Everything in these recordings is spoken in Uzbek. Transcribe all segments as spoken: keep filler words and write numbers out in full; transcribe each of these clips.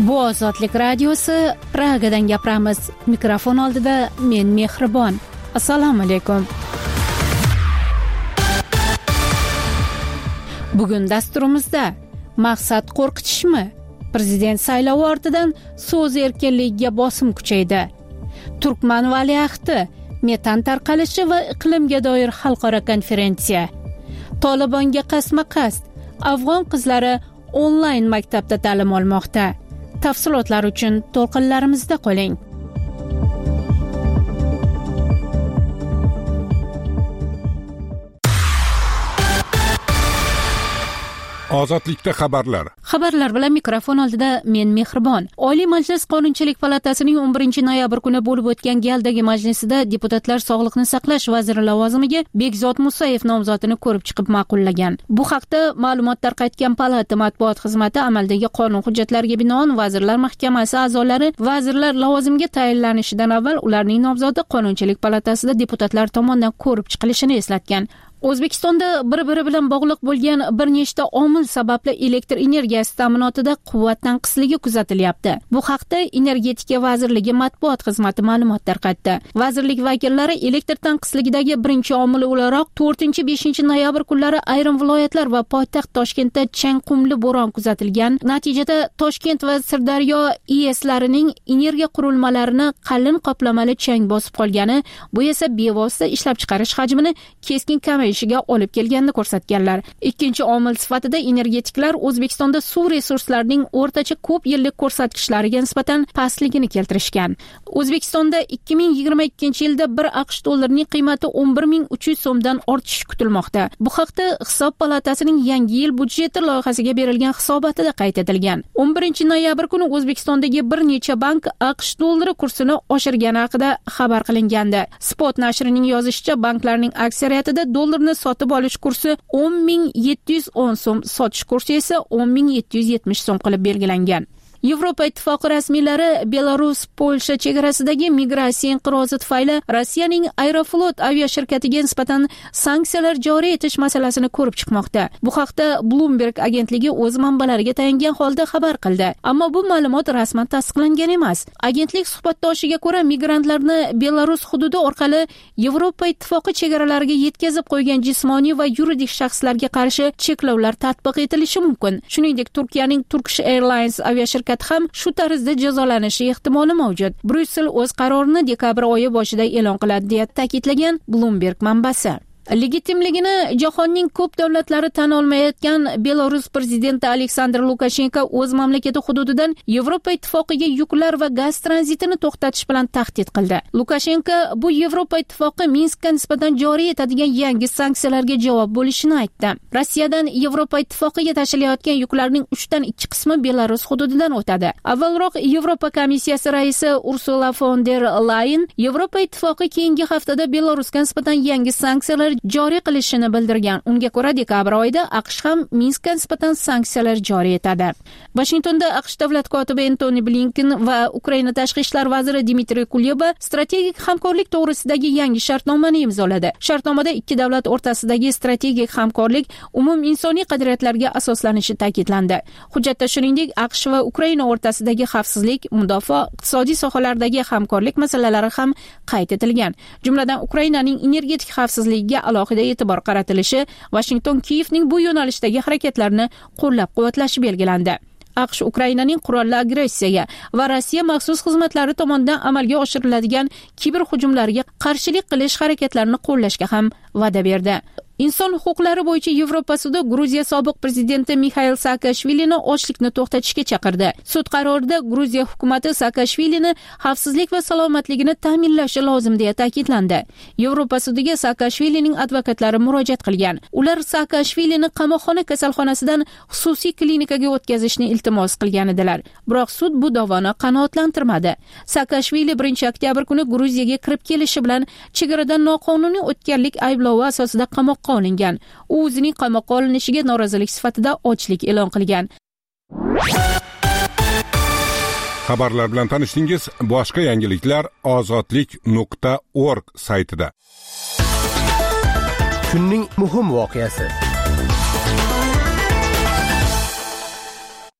Bu Ozodlik radiosi, Pragadan gapiramiz. Mikrofon oldida men Mehribon. Assalomu alaykum. Bugun dasturimizda maqsad qo'rqitishmi? Prezident saylovi ortidan so'z erkinligiga bosim kuchaydi. Turkman valiahdi, metan tarqalishi va iqlimga doir xalqaro konferensiya. Tolibonga qasma-qasd, afg'on qizlari onlayn maktabda ta'lim olmoqda. Tafsilotlar uchun to'lqinlarimizda qoling. Ozodlikda xabarlar. Xabarlar bilan mikrofon oldida men Mehribon. Oliy Majlis Qonunchilik palatasining o'n birinchi noyabr kuni bo'lib o'tgan galdagi majlisida deputatlar Sog'liqni saqlash vaziri lavozimiga Bekzod Musayev nomzodini ko'rib chiqib ma'qullagan. Bu haqda ma'lumot tarqatgan palata matbuot xizmati amaldagi qonun hujjatlariga binoan Vazirlar Mahkamasi a'zolari vazirlar lavozimiga tayinlanishidan avval ularning nomzodi Qonunchilik palatasida deputatlar tomonidan ko'rib chiqilishini eslatgan. O'zbekistonda bir-biri bilan bog'liq bo'lgan bir nechta omil sababli elektr energiyasi ta'minotida quvvat tanqisligi kuzatilyapti. Bu haqda Energetika vazirligi matbuot xizmati ma'lumot tarqatdi. Vazirlik vakillari elektr tanqisligidagi birinchi omil o'laroq to'rtinchi beshinchi noyabr kunlari ayrim viloyatlar va poytaxt Toshkentda changqumli bo'ron kuzatilgan. Natijada Toshkent va Sirdaryo I E S'larining energiya qurilmalarini qalin qoplamali chang bosib qolgani, bu esa bevosita ishlab chiqarish hajmini keskin kamaytirdi ishiga olib kelganini ko'rsatganlar. Ikkinchi omil sifatida energetiklar O'zbekistonda suv resurslarining o'rtacha ko'p yillik ko'rsatkichlariga nisbatan pastligini keltirishgan. O'zbekistonda ikki ming yigirma ikkinchi yilda bir AQSh dollarining qiymati o'n bir ming uch yuz so'mdan ortishi kutilmoqda. Bu haqda Hisob palatasining yangi yil budjeti loyihasiga berilgan hisobotida qayd etilgan. o'n birinchi noyabr kuni O'zbekistondagi bir necha bank AQSh dollari kursini oshirgani haqida xabar qilingandi. Spot nashrining yozishicha, banklarning aksariyatida dollar sotib olish kursi o'n ming yetti yuz o'n so'm, sotish kursi esa o'n ming yetti yuz yetmish so'm qilib belgilangan. Yevropa Ittifoqi rasmiylari Belarus-Polsha chegarasidagi migratsiya inqirozi tufayli Rossiyaning Aeroflot aviashirkatiga nisbatan sanksiyalar joriy etish masalasini ko'rib chiqmoqda. Bu haqda Bloomberg agentligi o'z manbalariga tayangan holda xabar qildi. Ammo bu ma'lumot rasman tasdiqlangan emas. Agentlik suhbatdoshiga ko'ra, migrantlarni Belarus hududi orqali Yevropa Ittifoqi chegaralariga yetkazib qo'ygan jismoniy va yuridik shaxslarga qarshi cheklovlar tatbiq etilishi mumkin. Shuningdek, Turkiyaning Turkish Airlines aviashirkati ham shu tarzda jazolanishi ehtimoli mavjud. Bryussel o'z qarorini dekabr oyi boshida e'lon qiladi, deya ta'kidlagan Bloomberg manbasi. Legitimligini jahonning ko'p davlatlari tan olmayotgan Belarus prezidenti Aleksandr Lukashenko o'z mamlakati hududidan Yevropa Ittifoqiga yuklar va gaz tranzitini to'xtatish bilan tahdid qildi. Lukashenko bu Yevropa Ittifoqi Minskka nisbatan joriy etadigan yangi sanksiyalarga javob bo'lishini aytdi. Rossiyadan Yevropa Ittifoqiga tashilayotgan yuklarning uchdan ikki qismi Belarus hududidan o'tadi. Avvalroq Yevropa komissiyasi raisi Ursula von der Leyen Yevropa Ittifoqi keyingi haftada Belarusga nisbatan yangi sanksiyalar joriy qilishini bildirgan. Unga ko'ra, dekabr oyida AQSh ham Minskka nisbatan sanksiyalar joriy etadi. Washingtonda AQSh davlat kotibi Antony Blinken va Ukraina tashqi ishlar vaziri Dmitriy Kuleba strategik hamkorlik to'g'risidagi yangi shartnomani imzoladi. Shartnomada ikki davlat o'rtasidagi strategik hamkorlik umum insoniy qadriyatlarga asoslanishi ta'kidlandi. Hujjatda shuningdek AQSh va Ukraina o'rtasidagi xavfsizlik, mudofaa, iqtisodiy sohalardagi hamkorlik masalalari ham qayd etilgan. Jumladan, Ukrainaning energetik xavfsizligiga alohida e'tibor qaratilishi, Washington Kiyevning bu yo'nalishdagi harakatlarini qo'llab-quvvatlashi belgilandi. AQSh Ukrainaning qurolli agressiyaga va Rossiya maxsus xizmatlari tomonidan amalga oshiriladigan kiberhujumlarga qarshilik qilish harakatlarini qo'llashga ham va'da berdi. Inson huquqlari bo'yicha Yevropa sudi Gruziya sobiq prezidenti Mikhail Saakashvilini ochlikni to'xtatishga chaqirdi. Sud qarorida Gruziya hukumatı Saakashvilini xavfsizlik va salomatligini ta'minlashi lozim deya ta'kidlandi. Yevropa sudiga Saakashvilining advokatlari murojaat qilgan. Ular Saakashvilini qamoqxona kasalxonasidan xususiy klinikaga o'tkazishni iltimos qilgan edilar. Biroq sud bu da'voni qanoatlantirmadi. Saakashvili birinchi oktyabr kuni Gruziyaga kirib kelishi bilan chegaradan noqonuniy o'tganlik ayblovi asosida qamoqqa olingan. U o'zining qamoqqa olinishiga norozilik sifatida ochlik e'lon qilgan. Xabarlar bilan tanishdingiz. Boshqa yangiliklar ozodlik nuqta org saytida. Kunning muhim voqeasi.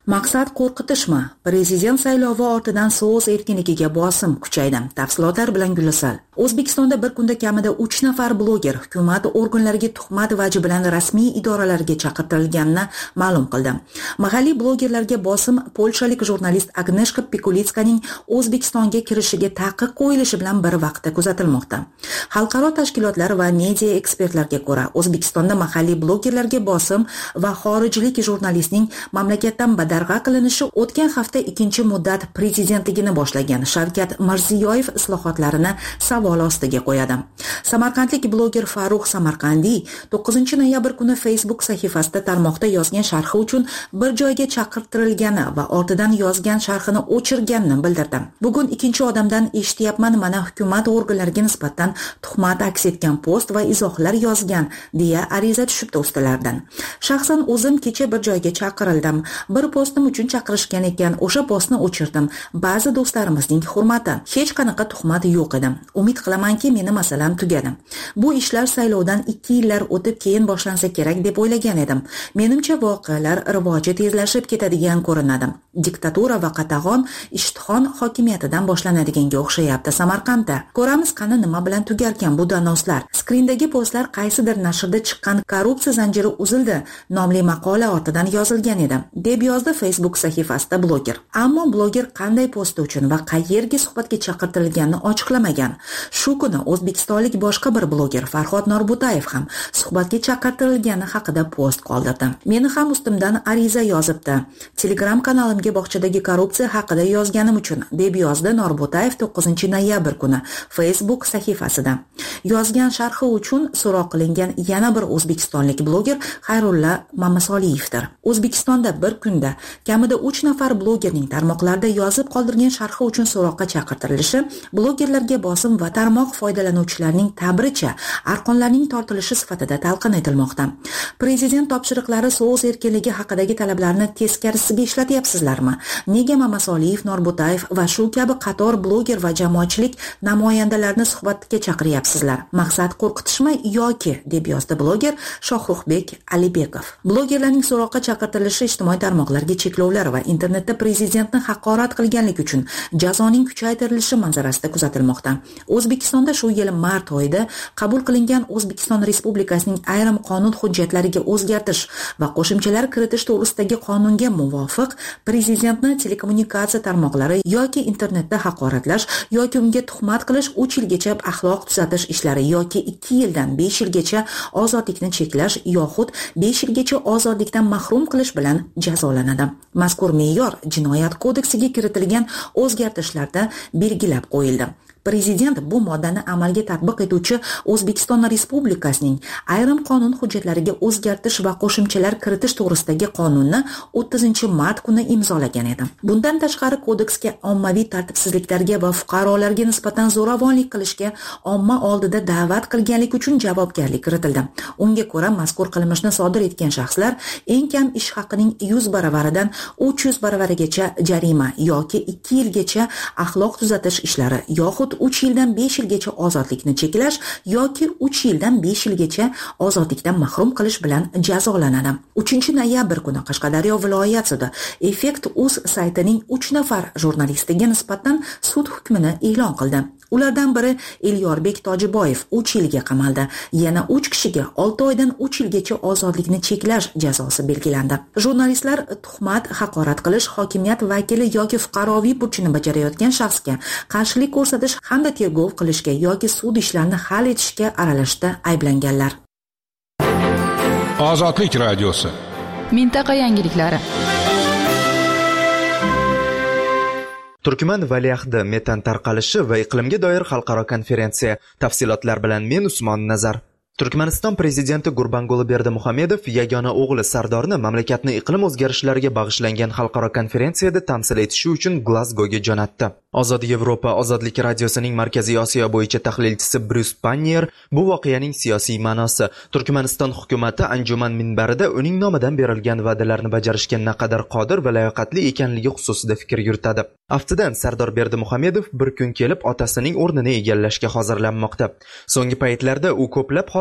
Maqsad qo'rqitishmi? Prezident saylovi ortidan so'z erkinligiga bosim kuchaydi. Tafsilotlar bilan Gulisal. O'zbekistonda bir kunda kamida uch nafar bloger hukumat organlariga tuhmat vaji bilan rasmiy idoralarga chaqirtirilganini ma'lum qildi. Mahalliy blogerlarga bosim polshalik jurnalist Agneshka Pikulitskaning O'zbekistonga kirishiga taqiq qo'yilishi bilan bir vaqtda kuzatilmoqda. Xalqaro tashkilotlar va media ekspertlarga ko'ra, O'zbekistonda mahalliy blogerlarga bosim va xorijlik jurnalistning mamlakatdan badarg'a qilinishi o'tgan hafta ikkinchi muddat prezidentligini boshlagan Shavkat Mirziyoyev islohotlarini savol ostiga qo'yadi. Samarqandlik bloger Farruh Samarqandiy to'qqizinchi noyabr kuni Facebook sahifasida tarmoqda yozgan sharhi uchun bir joyga chaqirtirilgani va ortidan yozgan sharhini o'chirganini bildirdi. Bugun ikkinchi odamdan eshityapman, mana hukumat organlariga nisbatan tuhmat aks etgan post va izohlar yozgan deya ariza tushibdi ustilardan. Shaxsan o'zim kecha bir joyga chaqirildim. Bir postim uchun chaqirishgan ekan, o'sha postni o'chirdim. Ba'zi do'stlarimizning hurmati, hech qanaqa tuhmat yo'q edi. Umid qilamanki, meni masalam tugadi. Bu ishlar saylovdan ikki yillar o'tib keyin boshlansa kerak deb o'ylagan edim. Menimcha voqealar rivoji tezlashib ketadigan ko'rinadi. Diktatura va qatag'on ishtihon hokimiyatidan boshlanadiganga o'xshayapti Samarqandda. Ko'ramiz qani nima bilan tugarkan bu danoslar. Skrindagi postlar qaysidir nashrda chiqqan korrupsiya zanjiri uzildi nomli maqola ortidan yozilgan edi, deb yozdi Facebook sahifasida bloger. Ammo bloger qanday post uchun va qayerga suhbatga chaqirtirilganini ochiqlamagan. Shu kuni o'zbekistonlik boshqa bir bloger Farhod Norbutayev ham suhbatga chaqirtirilgani haqida post qoldirdi. Meni ham ustimdan ariza yozibdi. Telegram kanalimga bog'chadagi korrupsiya haqida yozganim uchun, deb yozdi Norbutayev to'qqizinchi noyabr kuni Facebook sahifasida. Yozgan sharhi uchun so'roq qilingan yana bir o'zbekistonlik bloger Xayrulla Mamasoliyevdir. O'zbekistonda bir kunda kamida uch nafar blogerning tarmoqlarda yozib qoldirgan sharhi uchun so'roqqa chaqirtirilishi blogerlarga bosim va tarmoq foydalanuvchilarining ta'biricha arqonlarning tortilishi sifatida talqin etilmoqda. Prezident topshiriqlari so'z erkinligi haqidagi talablarni teskarisiga ishlatyapsizlarmi? Nega Mamasoliyev, Norbutayev va shu kabi qator bloger va jamoatchilik namoyandalarini suhbatga chaqiryapsizlar? Maqsad qo'rqitishmi yoki, deb yozdi bloger Shohruxbek Alibekov. Blogerlarning so'roqqa chaqirtirilishi ijtimoiy tarmoqlarga cheklovlar va internetda prezidentni haqorat qilganlik uchun jazoning kuchaytirilishi manzarasida kuzatilmoqda. O'zbekistonda shu yil mart oyida qabul qilingan O'zbekiston Respublikasining ayrim qonun hujjatlariga o'zgartish va qo'shimchalar kiritish to'g'risidagi qonunga muvofiq prezidentni telekommunikatsiya tarmoqlari yoki internetda haqoratlash yoki unga tuhmat qilish uch yilgacha axloq tuzatish ishlari yoki ikki yildan besh yilgacha ozodlikni cheklash yoxud besh yilgacha ozodlikdan mahrum qilish bilan jazolanadi. Mazkur me'yor Jinoyat kodeksiga kiritilgan o'zgartishlarda belgilab qo'yildi. Prezident bu moddani amalga tatbiq etuvchi O'zbekiston Respublikasining ayrim qonun hujjatlariga o'zgartish va qo'shimchalar kiritish to'g'risidagi qonunni o'ttizinchi mart kuni imzolagan edi. Bundan tashqari kodeksga ommaviy tartibsizliklarga va fuqarolarga nisbatan zo'ravonlik qilishga omma oldida da'vat qilganlik uchun javobgarlik kiritildi. Unga ko'ra, mazkur qilmishni sodir etgan shaxslar eng kam ish haqining yuz baravaridan uch yuz baravarigacha jarima yoki ikki yilgacha axloq tuzatish ishlari yoxud uch yildan besh yilgacha ozodlikni cheklash yoki uch yildan besh yilgacha ozodlikdan mahrum qilish bilan jazolanadi. uchinchi noyabr kuni Qashqadaryo viloyat sudi Effekt.uz saytining uch nafar jurnalistiga nisbatan sud hukmini e'lon qildi. Ulardan biri Elyorbek Tojiboyev uch yilga qamaldi. Yana uch kishiga olti oydan uch yilgacha ozodlikni cheklash jazosi belgilandi. Jurnalistlar tuhmat, haqorat qilish, hokimiyat vakili yoki fuqaroviy burchini bajarayotgan shaxsga qarshilik ko'rsatish hamda tergov qilishga yoki sud ishlarini hal etishga aralashishda ayblanganlar. Ozodlik radiosi. Mintaqa yangiliklari. Turkman valiahdi metan tarqalishi va iqlimga doir xalqaro konferensiya. Tafsilotlar bilan men Usmon Nazar. Turkmaniston prezidenti Gurbanguli Berdimuhamedov yagona o'g'li Sardorni mamlakatni iqlim o'zgarishlariga bag'ishlangan xalqaro konferensiyada tamsil etishi uchun Glazgoga jo'natdi. Ozod Yevropa Ozodlik radiosining Markaziy Osiyo bo'yicha tahlilchisi Bruce Pannier bu voqeaning siyosiy ma'nosi, Turkmaniston hukumatı anjuman minbarida uning nomidan berilgan va'dalarni bajarishga naqadar qodir va layoqatli ekanligi xususida fikr yuritadi. Aftidan Sardor Berdimuhamedov bir kun kelib otasining o'rnini egallashga hozirlanmoqda. So'nggi paytlarda u ko'plab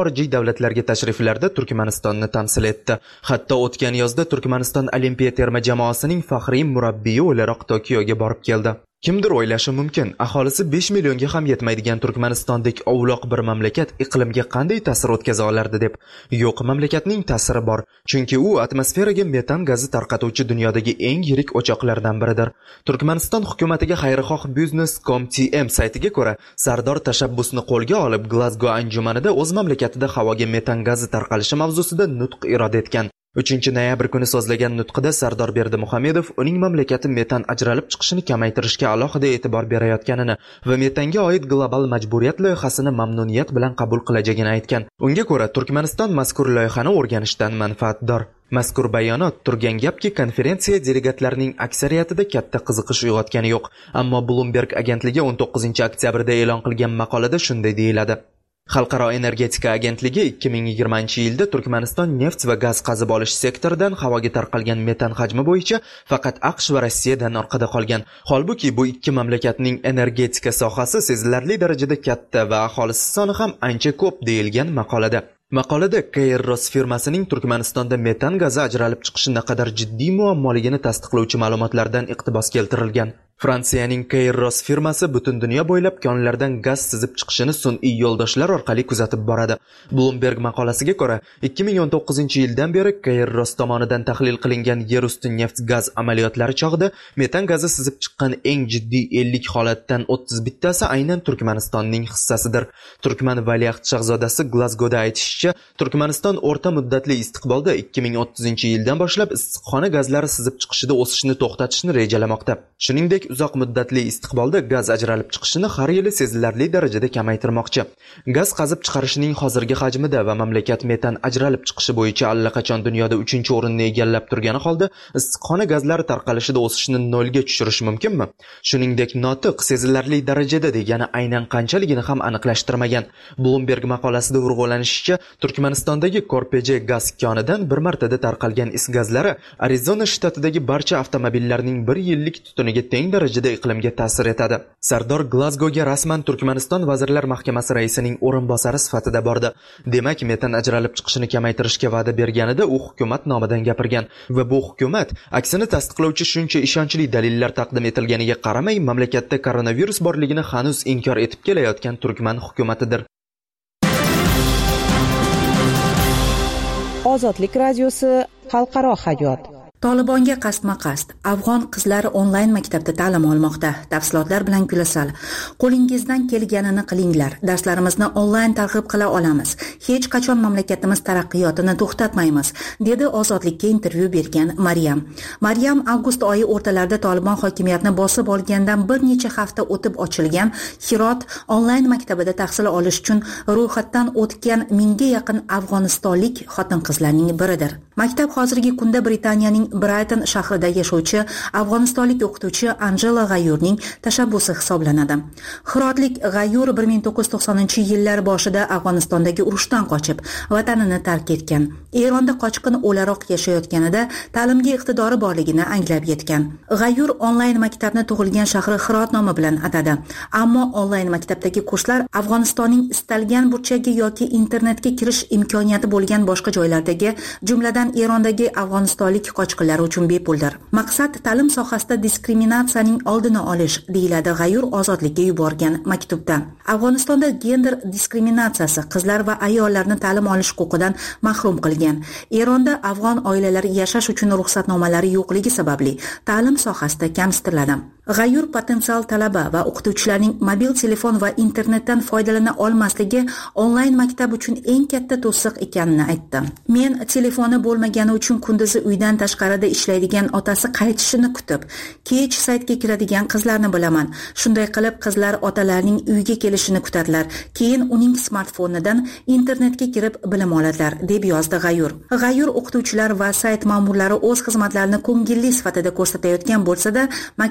xorijiy davlatlarga tashriflarda Turkmanistonni tamsil etdi. Hatto o'tgan yozda Turkmaniston olimpiya terma jamoasining faxriy murabbiyi o'laroq Tokioga borib keldi. Kimdir o'ylashi mumkin, aholisi besh millionga ham yetmaydigan Turkmanistondek ovloq bir mamlakat iqlimga qanday ta'sir o'tkaza olardi deb. Yo'q, mamlakatning ta'siri bor, chunki u atmosferaga metan gazi tarqatuvchi dunyodagi eng yirik o'choqlardan biridir. Turkmaniston hukumatiga xayrixoh business dot com dot t m saytiga ko'ra, Sardor tashabbusni qo'lga olib Glasgow anjumanida o'z mamlakatida havoga metan gazi tarqalishi mavzusida nutq iroda etgan. uchinchi noyabr kuni so'zlagan nutqida Sardor Berdimuhamedov uning mamlakati metan ajralib chiqishini kamaytirishga alohida e'tibor berayotganini va metanga oid global majburiyat loyihasini mamnuniyat bilan qabul qilajagini aytgan. Unga ko'ra, Turkmaniston mazkur loyihani o'rganishdan manfaatdor. Mazkur bayonot turgan gapki, konferensiya delegatlarining aksariyatida katta qiziqish uyg'otgani yo'q, ammo Bloomberg agentligi o'n to'qqizinchi oktyabrda e'lon qilgan maqolada shunday deyiladi. Xalqaro energetika agentligi ikki ming yigirmanchi yilda Turkmaniston neft va gaz qazib olish sektoridan havoga tarqalgan metan hajmi bo'yicha faqat AQSh va Rossiyadan orqada qolgan. Holbuki bu ikki mamlakatning energetika sohasi sezilarli darajada katta va aholisi soni ham ancha ko'p deyilgan maqolada. Maqolada Kairos firmasining Turkmanistonda metan gazi ajralib chiqishi naqadar jiddiy muammoligini tasdiqlovchi ma'lumotlardan iqtibos keltirilgan. Fransiyaning Kairos firmasi butun dunyo bo'ylab konlardan gaz sizib chiqishini sun'iy yo'ldoshlar orqali kuzatib boradi. Bloomberg maqolasiga ko'ra, ikki ming o'n to'qqizinchi yildan beri Kairos tomonidan tahlil qilingan yer usti neft-gaz amaliyotlari chog'ida metan gazi sizib chiqqan eng jiddiy ellik holatdan o'ttiz bittasi aynan Turkmanistonning hissasidir. Turkman valiahd shahzodasi Glasgowda aytishicha, Turkmaniston o'rta muddatli istiqbolda ikki ming o'ttizinchi yildan boshlab issiqxona gazlari sizib chiqishida o'sishni to'xtatishni rejalamoqda. Shuningdek, uzoq muddatli istiqbolda gaz ajralib chiqishini har yili sezilarli darajada kamaytirmoqchi. Gaz qazib chiqarishning hozirgi hajmida va mamlakat metan ajralib chiqishi bo'yicha allaqachon dunyoda uchinchi o'rinni egallab turgani holda, issiqxona gazlari tarqalishida o'sishni nolga tushirish mumkinmi? Shuningdek, notiq sezilarli darajada degani aynan qanchaligini ham aniqlashtirmagan. Bloomberg maqolasida urg'ulanishicha, Turkmanistondagi Korpeje gaz konidan bir martada tarqalgan is gazlari Arizona shtatidagi barcha avtomobillarning bir yillik tutuniga teng darajada iqlimga ta'sir etadi. Sardor Glasgowga rasman Turkmaniston Vazirlar Mahkamasi raisining o'rinbosari sifatida bordi. Demak, metan ajralib chiqishini kamaytirishga va'da berganida u hukumat nomidan gapirgan va bu hukumat aksini tasdiqlovchi shuncha ishonchli dalillar taqdim etilganiga qaramay, mamlakatda koronavirus borligini hanuz inkor etib kelayotgan Turkman hukumatidir. Ozodlik radiosi xalqaro hayot. Tolibonga qasdma-qasd afg'on qizlari onlayn maktabda ta'lim olmoqda. Tafsilotlar bilan Gulasal. Qo'lingizdan kelganini qilinglar. Darslarimizni onlayn targ'ib qila olamiz. Hech qachon mamlakatimiz taraqqiyotini to'xtatmaymiz, dedi Ozodlikka intervyu bergan Maryam. Maryam avgust oyi o'rtalarida Tolibon hokimiyatni bosib olgandan bir necha hafta o'tib ochilgan Hirot onlayn maktabida tahsil olish uchun ro'yxatdan o'tgan mingga yaqin afg'onistonlik xotin-qizlarning biridir. Maktab hozirgi kunda Britaniyaning Brighton shahrida yashovchi afg'onistonlik o'qituvchi Angela G'ayurning tashabbusi hisoblanadi. Hirotlik G'ayur bir ming to'qqiz yuz to'qsoninchi yillar boshida Afg'onistondagi urushdan qochib, vatanini tark etgan. Eronda qochqin o'laroq yashayotganida ta'limga iqtidori borligini anglab yetgan. G'ayur onlayn maktabni tug'ilgan shahri Hirot nomi bilan atadi. Ammo onlayn maktabdagi kurslar Afg'onistonning istalgan burchagi yoki internetga kirish imkoniyati bo'lgan boshqa joylardagi, jumladan Erondagi afg'onistonlik qochqinlar uchun bepuldir. Maqsad ta'lim sohasida diskriminatsiyaning oldini olish, deyiladi G'ayur Ozodlikka yuborgan maktubda. Afg'onistonda gender diskriminatsiyasi qizlar va ayollarni ta'lim olish huquqidan mahrum qilgan. Eronda afg'on oilalari yashash uchun ruxsatnomalari yo'qligi sababli ta'lim sohasida kamsitiriladi. G'ayur potensial talaba va o'qituvchilarning mobil telefon va internetdan foydalana olmasligi onlayn maktab uchun eng katta to'siq ekanini aytdi. Men telefoni bo'lmagani uchun kunduzi uydan tashqarida ishlaydigan otasi qaytishini kutib, kech saytga kiradigan qizlarni bilaman. Shunday qilib qizlar otalarining uyga kelishini kutadilar. Keyin uning smartfonidan internetga kirib bilim oladilar, deb yozdi G'ayur. G'ayur o'qituvchilar va sayt ma'murlari o'z xizmatlarini ko'ngilli sifatida ko'rsatayotgan bo'lsa-da, maktab o'quvchilari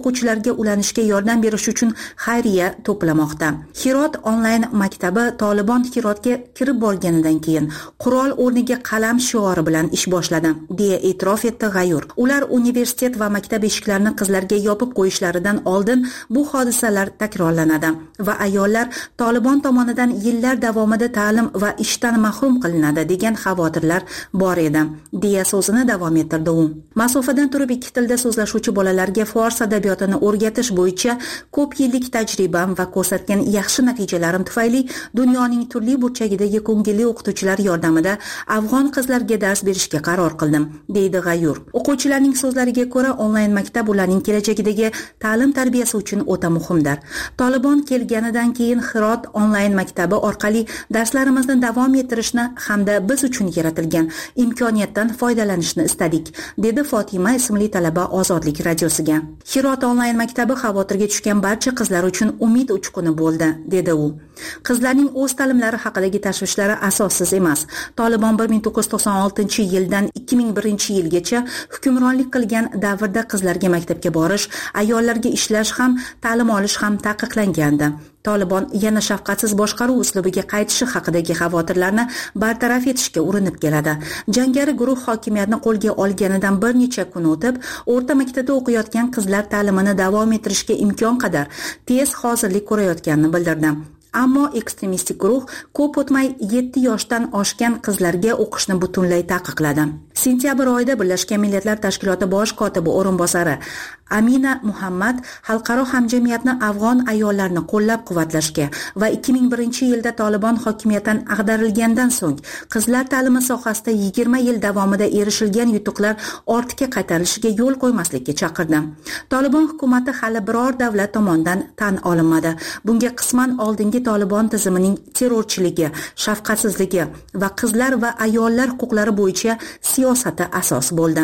o'quvchilarga ulanishga yordam berish uchun xayriya to'plamoqda. Hirot onlayn maktabi Tolibon Hirotga kirib borganidan keyin qurol o'rniga qalam shiori bilan ish boshladi, deya e'tirof etdi G'ayur. Ular universitet va maktab eshiklarini qizlarga yopib qo'yishlaridan oldin bu hodisalar takrorlanadi va ayollar Tolibon tomonidan yillar davomida ta'lim va ishdan mahrum qilinadi degan xavotirlar bor edi, deya so'zini davom ettirdi u. Masofadan turib ikki tilda so'zlashuvchi bolalarga fors adabiyotini o'rgatish bo'yicha ko'p yillik tajribam va ko'rsatgan yaxshi natijalarim tufayli dunyoning turli burchagidagi ko'ngilli o'qituvchilar yordamida afg'on qizlarga dars berishga qaror qildim, deydi G'ayur. O'quvchilarning so'zlariga ko'ra, onlayn maktab ularning kelajagidagi ta'lim tarbiyasi uchun o'ta muhimdir. Tolibon kelganidan keyin Hirot onlayn maktabi orqali darslarimizni davom ettirishni hamda biz uchun yaratilgan imkoniyatdan foydalanishni istadik, dedi Fotima ismli talaba Ozodlik radiosiga. Hirot onlayn maktabi xavotirga tushgan barcha qizlar uchun umid uchquni bo'ldi, dedi u. Qizlarning o'z ta'limlari haqidagi tashvishlari asossiz emas. Tolibon bir ming to'qqiz yuz to'qson oltinchi yildan ikki ming birinchi yilgacha hukmronlik qilgan davrda qizlarga maktabga borish, ayollarga ishlash ham, ta'lim olish ham taqiqlangandi. Tolibon yana shafqatsiz boshqaruv uslubiga qaytishi haqidagi xavotirlarni bartaraf etishga urinib keladi. Jangari guruh hokimiyatni qo'lga olganidan bir necha kun o'tib, o'rta maktabda o'qiyotgan qizlar ta'limini davom ettirishga imkon qadar tez hozirlik ko'rayotganini bildirdi. Ammo ekstremistik guruh ko'p o'tmay yetti yoshdan oshgan qizlarga o'qishni butunlay taqiqladi. Sentyabr oyida Birlashgan Millatlar Tashkiloti bosh kotibi o'rinbosari Amina Muhammad xalqaro hamjamiyatni afg'on ayollarni qo'llab-quvvatlashga va ikki ming birinchi yilda Tolibon hokimiyatdan ag'darilgandan so'ng qizlar ta'limi sohasida yigirma yil davomida erishilgan yutuqlar ortga qaytarilishiga yo'l qo'ymaslikka chaqirdi. Tolibon hukumati hali biror davlat tomonidan tan olinmadi. Bunga qisman oldingi Tolibon tizimining terrorchiligi, shafqatsizligi va qizlar va ayollar huquqlari bo'yicha siyosati asos bo'ldi.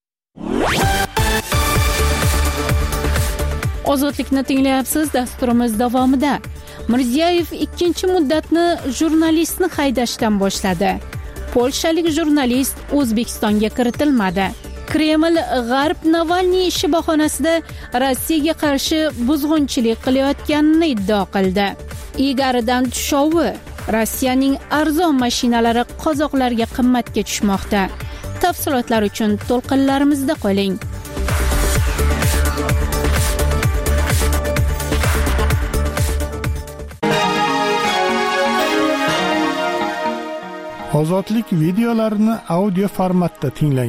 Ozodlikni tinglayapsiz. Dasturimiz davomida Mirziyoyev ikkinchi muddatni jurnalistni haydashdan boshladi. Polshalik jurnalist O'zbekistonga kiritilmadi. Kreml G'arb Navalniy ishi bahonasida Rossiyaga qarshi buzg'unchilik qilayotganini iddao qildi. Igaridan tushovi: Rossiyaning arzon mashinalari qozoqlarga qimmatga tushmoqda. Tafsilotlar uchun to'lqinlarimizda qoling. Ozodlik videolarini audio formatda tinglang.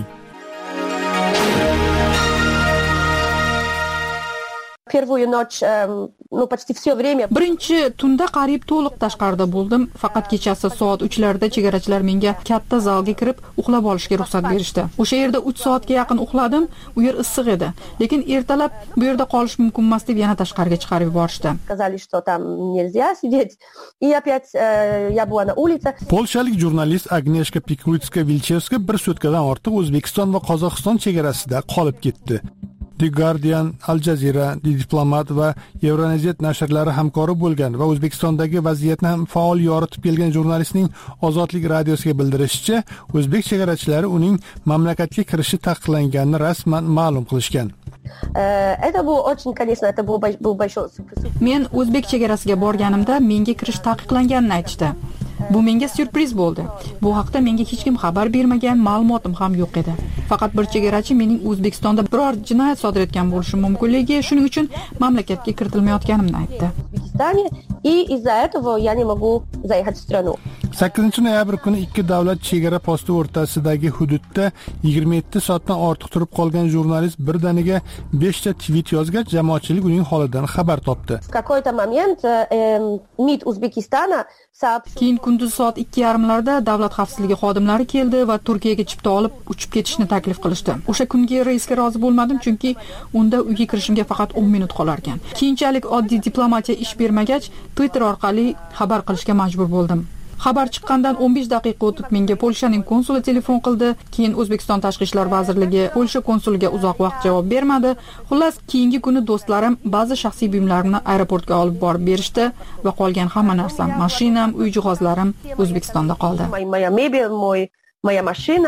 Первую ночь, ну, почти все время. Birinchi tunda qariyb to'liq tashqarida bo'ldim. Faqat kechasi soat uchlarda chegarachilar menga katta zalga kirib uxlab olishga ruxsat berishdi. O'sha yerda uch soatga yaqin uxladim. U yer issiq edi. Lekin ertalab bu yerda qolish mumkin emas deb yana tashqariga chiqarib yuborishdi. Сказали, что там нельзя сидеть. И опять я была на улице. Polshalik jurnalist Agnieszka Pikulitska-Vilchevska bir sutkadan ortiq O'zbekiston va Qozog'iston chegarasida qolib ketdi. The Guardian, Al Jazeera, The Diplomat va Euronews nashrlari hamkori bo'lgan va O'zbekistondagi vaziyatni ham faol yoritib kelgan jurnalistning Ozodlik radiosiga bildirishicha, o'zbek chegarachilari uning mamlakatga kirishi taqiqlanganini rasman ma'lum qilishgan. Это было очень, конечно, это был большой. Men o'zbek chegarasiga borganimda menga kirish taqiqlanganini aytishdi. Bu menga syurpriz bo'ldi. Bu haqda menga hech kim xabar bermagan, ma'lumotim ham yo'q edi. Faqat bir chegarachi mening O'zbekistonda biror jinoyat sodir etgan bo'lishi mumkinligi, shuning uchun mamlakatga kiritilmayotganimni aytdi. И из-за этого я не могу заехать в страну. sakkizinchi noyabr kuni ikki davlat chegara posti o'rtasidagi hududda yigirma yetti soatdan ortiq turib qolgan jurnalist birdaniga besh ta tweet yozgach, jamoatchilik uning holidan xabar topdi. В какой-то момент МИД O'zbekistona Keyin kunduz soat ikki yarim larda davlat xavfsizligi xodimlari keldi va Turkiyaga chipta olib uchib ketishni taklif qilishdi. O'sha kungi reysga rozi bo'lmadim, chunki unda uyga kirishimga faqat o'n minut qolar ekan. Keyinchalik oddiy diplomatiya ish bermagach, Twitter orqali xabar qilishga majbur bo'ldim. Xabar chiqqandan o'n besh daqiqa o'tib menga Polshaning konsuli telefon qildi. Keyin O'zbekiston Tashqi ishlar vazirligi Polsha konsuliga uzoq vaqt javob bermadi. Xullas, keyingi kuni do'stlarim ba'zi shaxsiy buyumlarimni aeroportga olib borib berishdi va qolgan hamma narsam, mashinam, uy jihozlarim O'zbekistonda qoldi. Моя мебель, мой, моя машина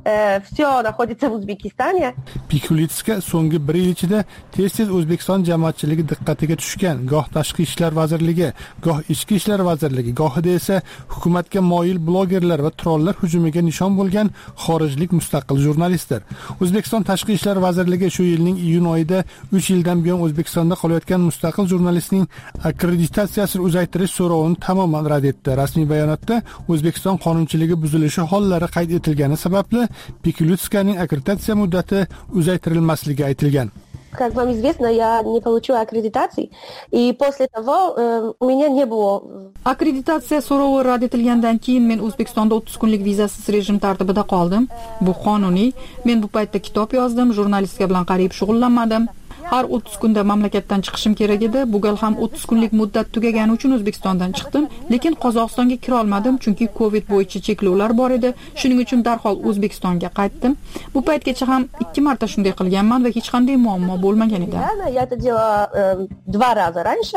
все находится в Узбекистане. Pikulitska so'nggi bir yil ichida tez-tez O'zbekiston jamoatchiligi diqqatiga tushgan. Goh Tashqi ishlar vazirligi, goh Ichki ishlar vazirligi, gohida esa hukumatga moyil blogerlar va trollar hujumiga nishon bo'lgan xorijlik mustaqil jurnalistlar. O'zbekiston Tashqi ishlar vazirligi shu yilning iyun oyida uch yildan buyon O'zbekistonda qolayotgan mustaqil jurnalistning akkreditatsiyasini uzaytirish so'rovini tamoman rad etdi. Rasmiy bayonotda O'zbekiston qonunchiligi buzilishi hollari qayd etilgani sababli Pikulitskaning akkreditatsiya muddati uzaytirilmasligi aytilgan. Как вам известно, я не получила аккредитации, и после того э, у меня не было. Akkreditatsiya so'rovi rad etilgandan keyin men O'zbekistonda o'ttiz kunlik vizasiz rejim tartibida qoldim. Bu qonuniy. Men bu paytda kitob yozdim, jurnalistika bilan qariyb shug'ullanmadim. Har o'ttiz kunda mamlakatdan chiqishim kerak edi. Bu gal ham o'ttiz kunlik muddat tugagani uchun O'zbekistondan chiqdim, lekin Qozog'istonga kira olmadim chunki Covid bo'yicha cheklovlar bor edi. Shuning uchun darhol O'zbekistonga qaytdim. Bu paytgacha ham ikki marta shunday qilganman va hech qanday muammo bo'lmagan edi. Я это делала э, два раза раньше,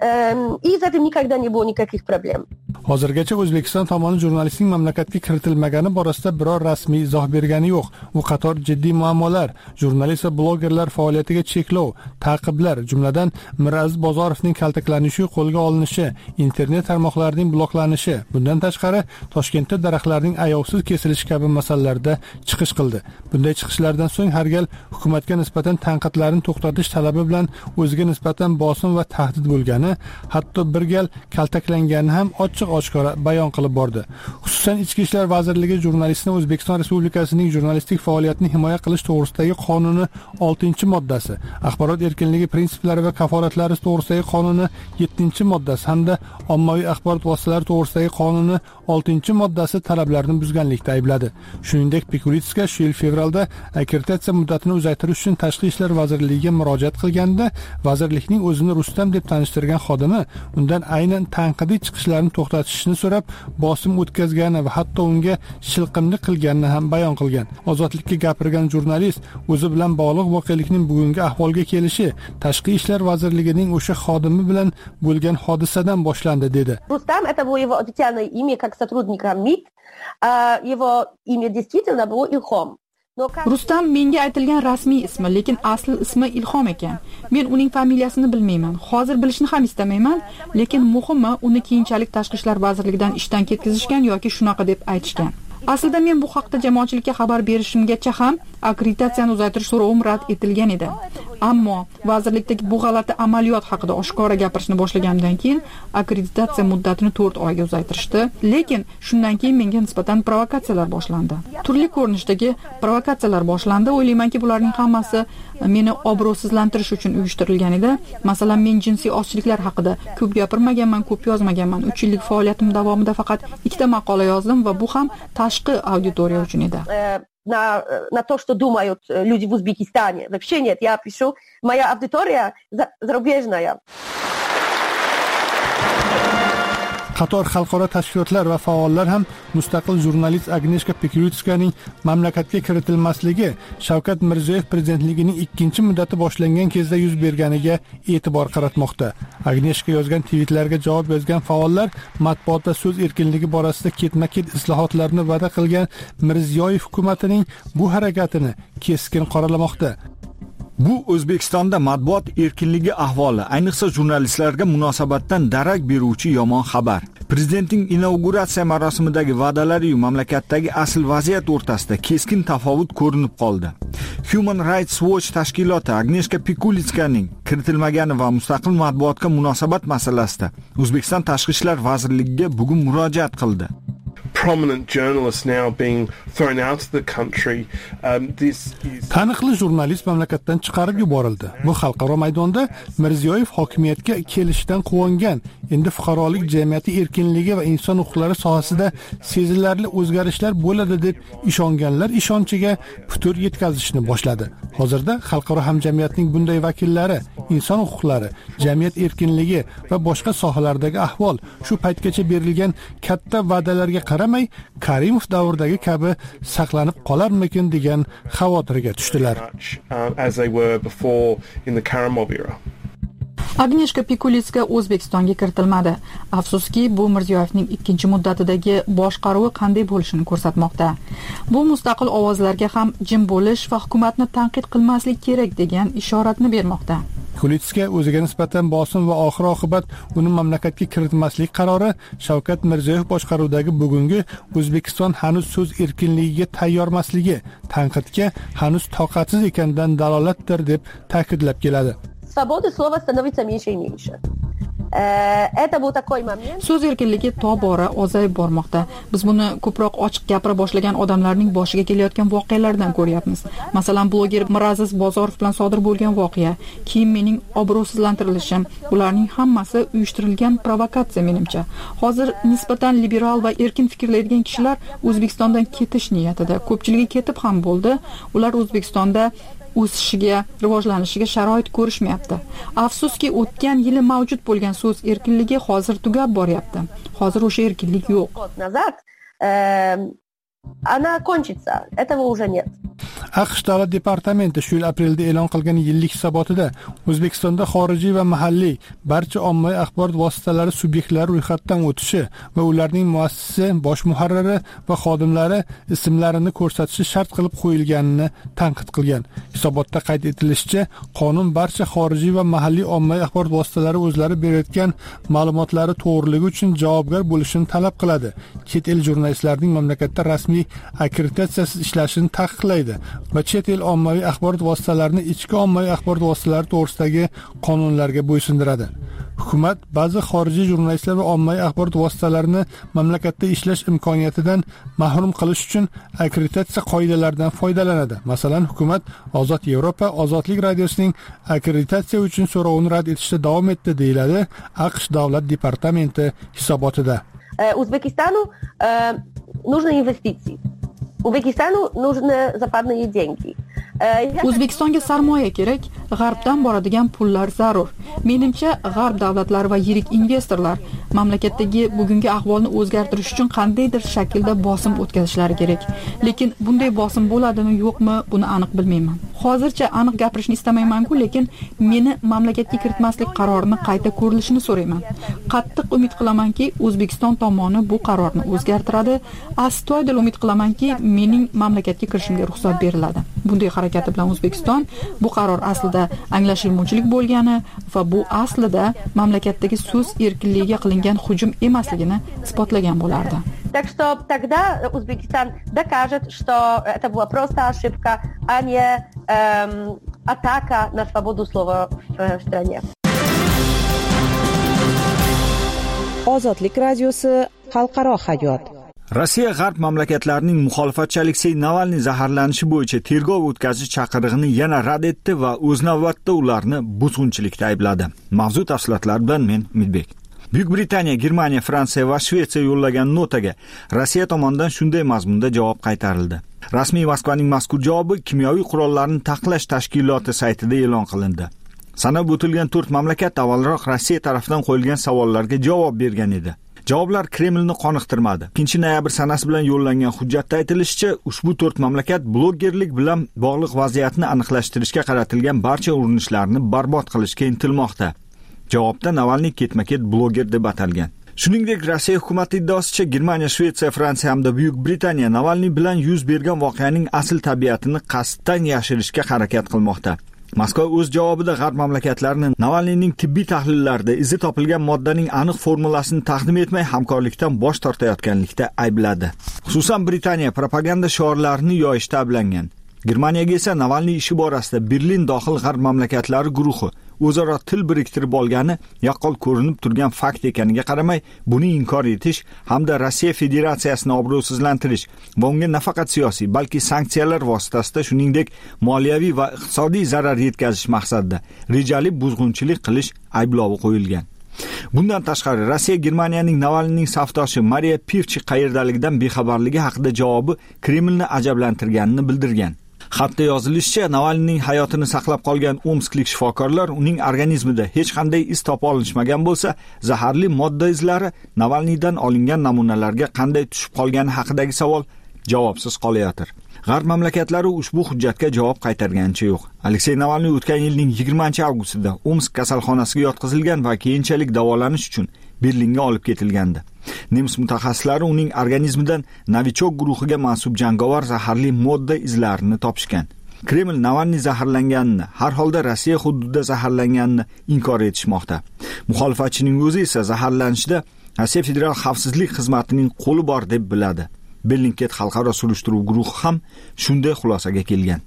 э, и с этим никогда не было никаких проблем. Hozirgacha O'zbekiston tomoni jurnalistning mamlakatga kiritilmagani borasida biror rasmiy izoh bergani yo'q. Bu qator jiddiy muammolar, jurnalist va blogerlar faoliyatiga cheklov, ta'qiblar, jumladan Miraziz Bozorovning kaltaklanishi, qo'lga olinishi, internet tarmoqlarining bloklanishi, bundan tashqari Toshkentda daraxtlarning ayovsiz kesilishi kabi masalalarda chiqish qildi. Bunday chiqishlardan so'ng har gal hukumatga nisbatan tanqidlarni to'xtatish talabi bilan o'ziga nisbatan bosim va tahdid bo'lgani, hatto bir gal kaltaklangani ham ochiq oshkora bayon qilib bordi. Xususan Ichki ishlar vazirligi jurnalistni O'zbekiston Respublikasining jurnalistik faoliyatini himoya qilish to'g'risidagi qonuni oltinchi moddasi, axborot erkinligi prinsiplari va kafolatlari to'g'risidagi qonuni yettinchi moddasi hamda ommaviy axborot vositalari to'g'risidagi qonuni oltinchi moddasi talablarini buzganlikda aybladi. Shuningdek, Pikulitska shu yil fevralda akkreditatsiya muddatini uzaytirish uchun Tashqi ishlar vazirligiga murojaat qilganda, vazirlikning o'zini Rustam deb tanishtirgan xodimi undan aynan tanqidiy chiqishlarni to'xtatishni so'rab, bosim o'tkazgani va hatto unga shilqimlik qilganini ham bayon qilgan. Ozodlikka gapirgan jurnalist o'zi bilan bog'liq voqelikning bugungi ahvolga kelishi Tashqi ishlar vazirligining o'sha xodimi bilan bo'lgan hodisadan boshlandi dedi. Rustam это было его официальное имя как сотрудника МИД, а его имя действительно было Ilhom. Rustam menga aytilgan rasmiy ismi, lekin asl ismi Ilhom ekan. Men uning familiyasini bilmayman. Hozir bilishni ham istamayman, lekin muhimi uni keyinchalik Tashqi ishlar vazirligidan ishdan ketkazishgan yoki shunaqa deb aytishgan. Aslida men bu haqda jamoatchilikka xabar berishimgacha ham akkreditatsiyani uzaytirish so'rovim rad etilgan edi. Ammo vazirlikdagi bu g'alati amaliyot haqida oshkora gapirishni boshlagandan keyin akkreditatsiya muddatini to'rt oyga uzaytirishdi, lekin shundan keyin menga nisbatan provokatsiyalar boshlandi. Turli ko'rinishdagi provokatsiyalar boshlandi. O'ylaymanki, bularning hammasi meni obro'sizlantirish uchun uyushtirilgan edi. Masalan, men jinsiy ozchiliklar haqida ko'p gapirmaganman, ko'p yozmaganman. uch yillik faoliyatim davomida faqat ikkita maqola yozdim va bu ham tashqi auditoriya uchun edi. На, на то, что думают люди в Узбекистане. Вообще нет, я пишу, моя аудитория зарубежная. Qator xalqaro tashkilotlar va faollar ham mustaqil jurnalist Agneshka Pikulitskaning mamlakatga kiritilmasligi Shavkat Mirziyoyev prezidentligining ikkinchi muddati boshlangan kezda yuz berganiga e'tibor qaratmoqda. Agneshka yozgan tweetlarga javob yozgan faollar matbuot va so'z erkinligi borasida ketma-ket islohotlarni va'da qilgan Mirziyoyev hukumatining bu harakatini keskin qoralamoqda. Bu O'zbekistonda matbuot erkinligi ahvoli, ayniqsa jurnalistlarga munosabatdan darak beruvchi yomon xabar. Prezidentning inauguratsiya marosimidagi va'dalari va mamlakatdagi asl vaziyat o'rtasida keskin tafovut ko'rinib qoldi. Human Rights Watch tashkiloti Agneshka Pikulitskaning kiritilmagani va mustaqil matbuotga munosabat masalasida O'zbekiston Tashqi ishlar vazirligiga bugun murojaat qildi. Prominent journalists now being thrown out of the country. Um, this is Taniqli jurnalist mamlakatdan chiqarib yuborildi. Bu xalqaro maydonda Mirziyoyev hokimiyatga kelishidan quvongan, endi fuqarolik jamiyati erkinligi va inson huquqlari sohasida sezilarli o'zgarishlar bo'ladi deb ishonganlar ishonchiga putur yetkazishni boshladi. Hozirda xalqaro hamjamiyatning bunday vakillari inson huquqlari, jamiyat erkinligi va boshqa sohalardagi ahvol shu paytgacha berilgan katta va'dalarga qaramay Karimov davridagi kabi saqlanib qolarmikin degan xavotirga tushdilar. Agneshka Pikulitska O'zbekistonga kiritilmadi. Afsuski, bu Mirziyoyevning ikkinchi muddatidagi boshqaruvi qanday bo'lishini ko'rsatmoqda. Bu mustaqil ovozlarga ham jim bo'lish va hukumatni tanqid qilmaslik kerak degan ishoratni bermoqda. Pikulitska o'ziga nisbatan bosim va oxir oqibat uni mamlakatga kiritmaslik qarori Shavkat Mirziyoyev boshqaruvidagi bugungi O'zbekiston hanuz so'z erkinligiga tayyormasligi, tanqidga hanuz toqatsiz ekanidan dalolatdir deb ta'kidlab keladi. Свободы слова становится меньше и меньше. Это был такой момент. So'z erkinligi tobora ozayib bormoqda. Biz buni ko'proq ochiq gapira boshlagan odamlarning boshiga kelayotgan voqealardan ko'ryapmiz. Masalan, bloger Miraziz Bozorov bilan sodir bo'lgan voqea, keyin mening obro'sizlantirilishim, bularning hammasi uyushtirilgan provokatsiya menimcha. Hozir nisbatan liberal va erkin fikrlaydigan kishilar O'zbekistondan ketish niyatida. Ko'pchiligi ketib ham bo'ldi. Ular O'zbekistonda o'sishiga, rivojlanishiga sharoit ko'rishmayapti. Afsuski, o'tgan yili mavjud bo'lgan so'z erkinligi hozir tugab boryapti. Hozir o'sha erkinlik yo'q. Назад она кончится. Этого уже нет. AQSh Davlat departamenti shu yil aprelda e'lon qilgan yillik hisobotida O'zbekistonda xorijiy va mahalliy barcha ommaviy axborot vositalari subyektlari ro'yxatdan o'tishi va ularning muassisi, bosh muharriri va xodimlari ismlarini ko'rsatishi shart qilib qo'yilganini tanqid qilgan. Hisobotda qayd etilishicha, qonun barcha xorijiy va mahalliy ommaviy axborot vositalari o'zlari berayotgan ma'lumotlari to'g'riligi uchun javobgar bo'lishini talab qiladi. Chet el jurnalistlarining mamlakatda rasmiy akkreditatsiyasiz ishlashini taqiqlaydi va chet el ommaviy axborot vositalarini ichki ommaviy axborot vositalari to'g'risidagi qonunlarga bo'ysundiradi. Hukumat ba'zi xorijiy jurnalistlar va ommaviy axborot vositalarini mamlakatda ishlash imkoniyatidan mahrum qilish uchun akkreditatsiya qoidalaridan foydalanadi. Masalan, hukumat Ozod Yevropa Ozodlik radiosining akkreditatsiya uchun so'rovini rad etishda davom etdi, deyiladi AQSh Davlat departamenti hisobotida. O'zbekistoну нужны инвестиции. O'zbekistonu нужны западные деньги. O'zbekistonga sarmoya kerak, g'arbdan boradigan pullar zarur. Menimcha, g'arb davlatlari va yirik investorlar mamlakatdagi bugungi ahvolni o'zgartirish uchun qandaydir shaklda bosim o'tkazishlari kerak. Lekin bunday bosim bo'ladimi, yo'qmi, buni aniq bilmayman. Hozircha aniq gapirishni istamayman-ku, lekin meni mamlakatga kiritmaslik qarorini qayta ko'rilishini so'rayman. Qattiq umid qilamanki, O'zbekiston tomoni bu qarorni o'zgartiradi. Astoydil umid qilamanki, mening mamlakatga kirishimga ruxsat beriladi. Bunday harakati bilan O'zbekiston bu qaror aslida anglashilmovchilik bo'lgani va bu aslida mamlakatdagi so'z erkinligiga qilingan hujum emasligini isbotlagan bo'lardi. Так что тогда Узбекистан докажет, что это была просто ошибка, а не эм, атака на свободу слова в стране. Ozodlik radiosi xalqaro hayot. Rossiya g'arb mamlakatlarining muxolifatchi Aleksey Navalniy zaharlanishi bo'yicha tergov o'tkazish chaqirig'ini yana rad etdi va o'z navbatida ularni buzg'unchilikda aybladi. Mavzu tafsilotlari bilan men Umidbek. Buyuk Britaniya, Germaniya, Fransiya va Shvetsiya yo'llagan notaga Rossiya tomonidan shunday mazmunda javob qaytarildi. Rasmiy Moskvaning mazkur javobi kimyoviy qurollarni taqiqlash tashkiloti saytida e'lon qilindi. Sanab o'tilgan to'rt mamlakat avvalroq Rossiya tomonidan qo'yilgan savollarga javob bergan edi. Javoblar Kremlni qoniqtirmadi. ikkinchi noyabr sanasi bilan yo'llangan hujjatda aytilishicha, ushbu to'rt mamlakat blogerlik bilan bog'liq vaziyatni aniqlashtirishga qaratilgan barcha urinishlarni barbod qilishga intilmoqda. Javobda Navalniy ketma-ket bloger deb atalgan. Shuningdek, Rossiya hukumati iddaosicha Germaniya, Shvetsiya, Fransiya hamda Buyuk Britaniya Navalniy bilan yuz bergan voqeaning asl tabiatini qasddan yashirishga harakat qilmoqda. Moskva o'z javobida g'arb mamlakatlarini Navalniyning tibbiy tahlillarida izi topilgan moddaning aniq formulasini taqdim etmay hamkorlikdan bosh tortayotganlikda aybladi. Xususan Britaniya propaganda shiorlarini yoyishda ayblangan. Germaniyaga esa Navalniy ishi borasida Berlin dohil g'arb mamlakatlari guruhi o'zaro til biriktirib olgani yaqqol ko'rinib turgan fakt ekaniga qaramay, buni inkor etish hamda Rossiya Federatsiyasini obro'sizlantirish va unga nafaqat siyosiy, balki sanksiyalar vositasida, shuningdek moliyaviy va iqtisodiy zarar yetkazish maqsadida rejali buzg'unchilik qilish ayblovi qo'yilgan. Bundan tashqari, Rossiya Germaniyaning Navalniyning safdoshi Mariya Pivchi qayerdaligidan bexabarligi haqida javobi Kremlni ajablantirganini bildirgan. Xatda yozilishicha, Navalniyning hayotini saqlab qolgan omsklik shifokorlar uning organizmida hech qanday iz topa olishmagan bo'lsa, zaharli modda izlari Navalniydan olingan namunalarga qanday tushib qolgani haqidagi savol javobsiz qolayotir. G'arb mamlakatlari ushbu hujjatga javob qaytarganicha yo'q. Aleksey Navalniy o'tgan yilning yigirmanchi avgustida Omsk kasalxonasiga yotqizilgan va keyinchalik davolanish uchun Berlinga olib ketilgandi. Nemis mutaxassislari uning organizmidan Novichok guruhiga mansub jangovar zaharli modda izlarini topishgan. Kreml Navalniy zaharlanganini, har holda Rossiya hududida zaharlanganini inkor etishmoqda. Muxolifatchining o'zi esa zaharlanishda Rossiya Federal xavfsizlik xizmatining qo'li bor deb biladi. Bellingcat xalqaro surishtiruv guruhi ham shunday xulosaga kelgan.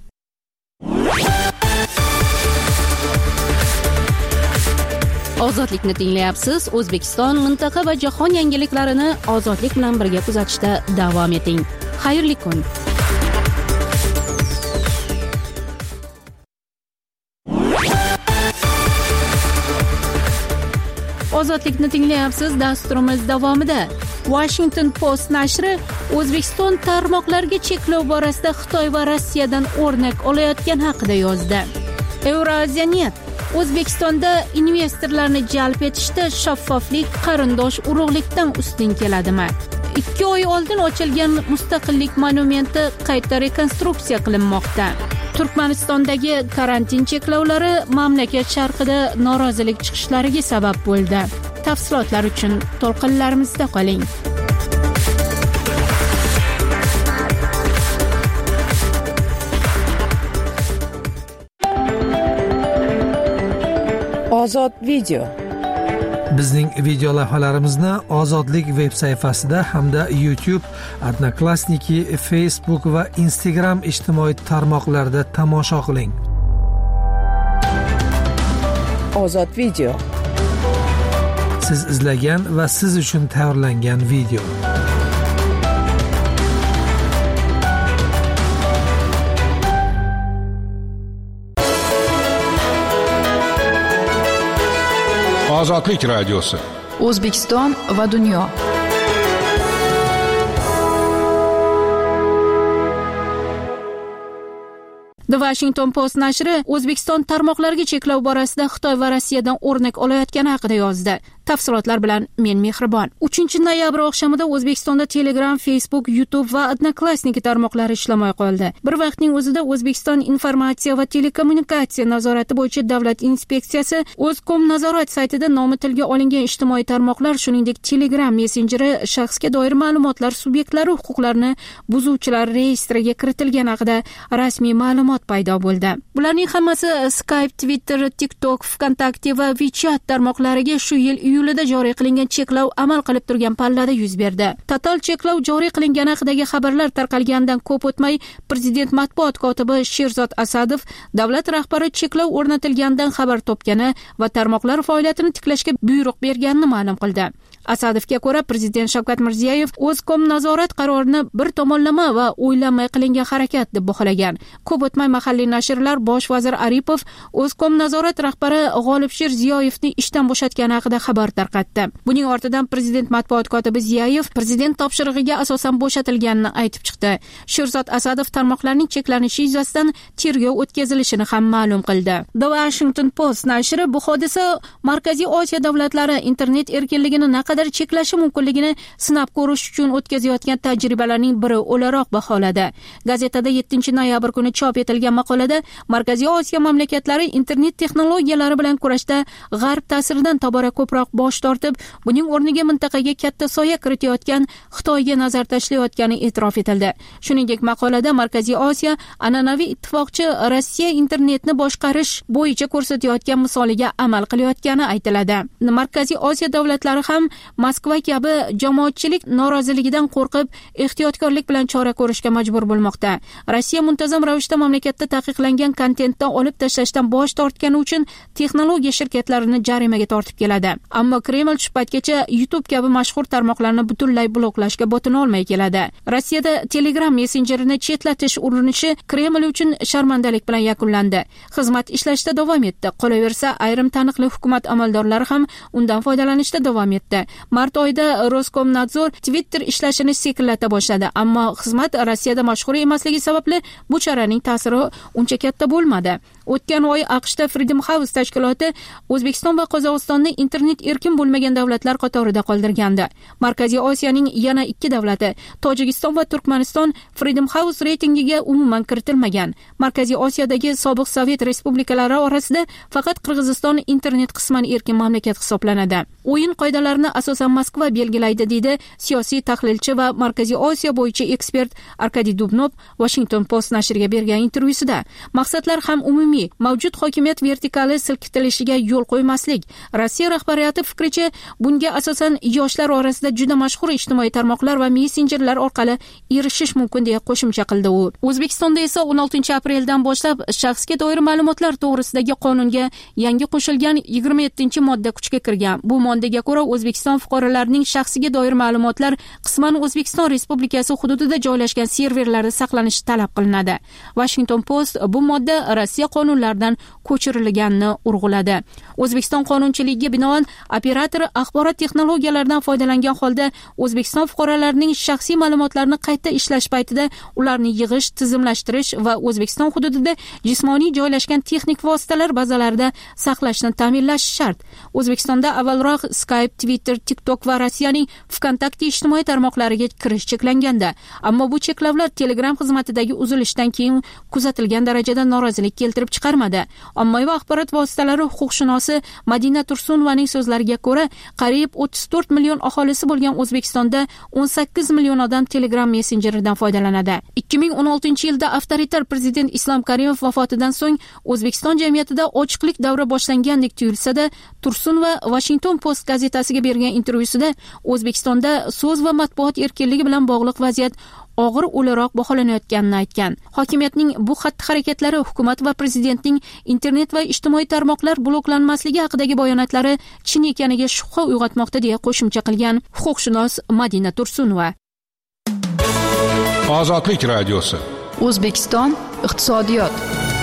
Ozodlikni tinglayapsiz. O'zbekiston, mintaqa va jahon yangiliklarini ozodlik bilan birga kuzatishda davom eting. Xayrli kun. Ozodlikni tinglayapsiz. Dasturimiz davomida Washington Post nashri O'zbekiston tarmoqlariga cheklov borasida Xitoy va Rossiyadan o'rnak olayotgan haqida yozdi. Euraziyanet O'zbekistonda investorlarni jalb etishda shaffoflik qarindosh urug'likdan ustun keladimi? ikki oy oldin ochilgan Mustaqillik monumenti qayta rekonstruksiya qilinmoqda. Turkmanistondagi karantin cheklovlari mamlakat sharqida norozilik chiqishlariga sabab bo'ldi. Tafsilotlar uchun to'lqinlarimizda qoling. Ozod video. Bizning video lavhalarimizni Ozodlik veb sayfasida hamda YouTube, Odnoklassniki, Facebook va Instagram ijtimoiy tarmoqlarida tomosha qiling. Ozod video. Siz izlagan va siz uchun tayyorlangan video. Ozodlik radiosi. O'zbekiston va dunyo. The Washington Post nashri O'zbekiston tarmoqlariga cheklov borasida Xitoy va Rossiyadan o'rnak olayotgani haqida yozdi. Tafsilotlar bilan men Mehribon. uchinchi noyabr oqshomida O'zbekistonda Telegram, Facebook, YouTube va Odnoklassniki tarmoqlari ishlamay qoldi. Bir vaqtning o'zida O'zbekiston Informatsiya va telekommunikatsiya nazorati bo'yicha davlat inspeksiyasi O'zkom nazorat saytida nomi tilga olingan ijtimoiy tarmoqlar, shuningdek Telegram messenjeri shaxsga doir ma'lumotlar subyektlari huquqlarini buzuvchilar reyestriga kiritilgani haqida rasmiy ma'lumot paydo bo'ldi. Bularning hammasi Skype, Twitter, TikTok, Vkontakte va WeChat tarmoqlariga shu yil iyulida joriy qilingan cheklov amal qilib turgan pallada yuz berdi. Total cheklov joriy qilingani haqidagi xabarlar tarqalganidan ko'p o'tmay Prezident matbuot kotibi Sherzod Asadov davlat rahbari cheklov o'rnatilganidan xabar topgani va tarmoqlar faoliyatini tiklashga buyruq berganini ma'lum qildi. Asadovga ko'ra, Prezident Shavkat Mirziyoyev O'zkom nazorat qarorini bir tomonlama va o'ylanmay qilingan harakat deb baholagan. Ko'p o'tmay mahalliy nashrlar bosh vazir Aripov O'zkom nazorat rahbari G'olibshir Ziyoyevni ishdan bo'shatgani haqida xabar tarqatdi. Buning ortidan Prezident matbuot kotibi Ziyoyev Prezident topshirig'iga asosan bo'shatilganini aytib chiqdi. Sherzod Asadov tarmoqlarning cheklanishi yuzasidan tergov o'tkazilishini ham ma'lum qildi. The Washington Post nashri bu hodisa Markaziy Osiyo davlatlari internet erkinligini qadar cheklashi mumkinligini sinab ko'rish uchun o'tkazayotgan tajribalarning biri o'laroq baholadi. Gazetada yettinchi noyabr kuni chop etilgan maqolada Markaziy Osiyo mamlakatlari internet texnologiyalari bilan kurashda G'arb ta'siridan tobora ko'proq bosh tortib, buning o'rniga mintaqaga katta soya kiritayotgan Xitoyga nazar tashlayotgani e'tirof etildi. Shuningdek, maqolada Markaziy Osiyo an'anaviy ittifoqchi Rossiya internetni boshqarish bo'yicha ko'rsatayotgan misoliga amal qilayotgani aytiladi. Markaziy Osiyo davlatlari ham Moskva kabi jamoatchilik noroziligidan qo'rqib, ehtiyotkorlik bilan chora ko'rishga majbur bo'lmoqda. Rossiya muntazam ravishda mamlakatda taqiqlangan kontentni olib tashlashdan bosh tortgani uchun texnologiya shirkatlarini jarimaga tortib keladi. Ammo Kreml shu paytgacha YouTube kabi mashhur tarmoqlarni butunlay bloklashga botina olmay keladi. Rossiyada Telegram messenjerini chetlatish urinishi Kreml uchun sharmandalik bilan yakunlandi. Xizmat ishlashda davom etdi. Qolaversa, ayrim taniqli hukumat amaldorlari ham undan foydalanishda davom etdi. Mart oyida Roskomnadzor Twitter ishlashini sekinlata boshladi, ammo xizmat Rossiyada mashhur emasligi sababli bu choraning ta'siri uncha katta bo'lmadi. O'tgan oy AQShda Freedom House tashkiloti O'zbekiston va Qozog'istonni internet erkin bo'lmagan davlatlar qatorida qoldirgandi. Markaziy Osiyoning yana ikki davlati, Tojikiston va Turkmaniston Freedom House reytingiga umuman kiritilmagan. Markaziy Osiyodagi sobiq Sovet respublikalari orasida faqat Qirg'iziston internet qisman erkin mamlakat hisoblanadi. O'yin qoidalarini asosan Moskva belgilaydi, deydi siyosiy tahlilchi va Markaziy Osiyo bo'yicha ekspert Arkadiy Dubnov Washington Post nashriga bergan intervyusida. Maqsadlar ham umumiy, mavjud hokimiyat vertikali silkitilishiga yo'l qo'ymaslik. Rossiya rahbariyati fikricha, bunga asosan yoshlar orasida juda mashhur ijtimoiy tarmoqlar va messenjerlar orqali erishish mumkin deya qo'shimcha qildi u. O'zbekistonda esa o'n oltinchi apreldan boshlab shaxsga doir ma'lumotlar to'g'risidagi qonunga yangi qo'shilgan yigirma yettinchi modda kuchga kirgan. Bu moddaga ko'ra O'zbekiston fuqarolarining shaxsiga doir ma'lumotlar qisman O'zbekiston Respublikasi hududida joylashgan serverlarda saqlanishi talab qilinadi. Washington Post bu modda Rossiya qonunlaridan ko'chirilganini urg'uladi. O'zbekiston qonunchiligiga binoan operator axborot texnologiyalaridan foydalangan holda O'zbekiston fuqarolarining shaxsiy ma'lumotlarini qayta ishlash paytida ularni yig'ish, tizimlashtirish va O'zbekiston hududida jismoniy joylashgan texnik vositalar bazalarida saqlashni ta'minlash shart. O'zbekistonda avvalroq Skype, Twitter, TikTok va Rossiyaning VKontakte ijtimoiy tarmoqlariga kirish cheklangandi. Ammo bu cheklovlar Telegram xizmatidagi uzilishdan keyin kuzatilgan darajada norozilik keltirib chiqarmadi. Ommaviy axborot vositalari huquqshunosi Madina Tursunovaning so'zlariga ko'ra, qariyb o'ttiz to'rt million aholisi bo'lgan O'zbekistonda o'n sakkiz million odam Telegram messenjeridan foydalanadi. ikki ming o'n oltinchi yilda avtoritar prezident Islom Karimov vafotidan so'ng O'zbekiston jamiyatida ochiqlik davri boshlangandek tuyulsa-da, Tursunova Washington Post gazetasiga bergan intervyusida O'zbekistonda so'z va matbuot erkinligi bilan bog'liq vaziyat og'ir o'laroq baholanayotganini aytgan. Hokimiyatning bu xatti-harakatlari hukumat va prezidentning internet va ijtimoiy tarmoqlar bloklanmasligi haqidagi bayonotlari chin ekaniga shubha uyg'otmoqda deya qo'shimcha qilgan huquqshunos Madina Tursunova. Ozodlik radiosi. O'zbekiston iqtisodiyot.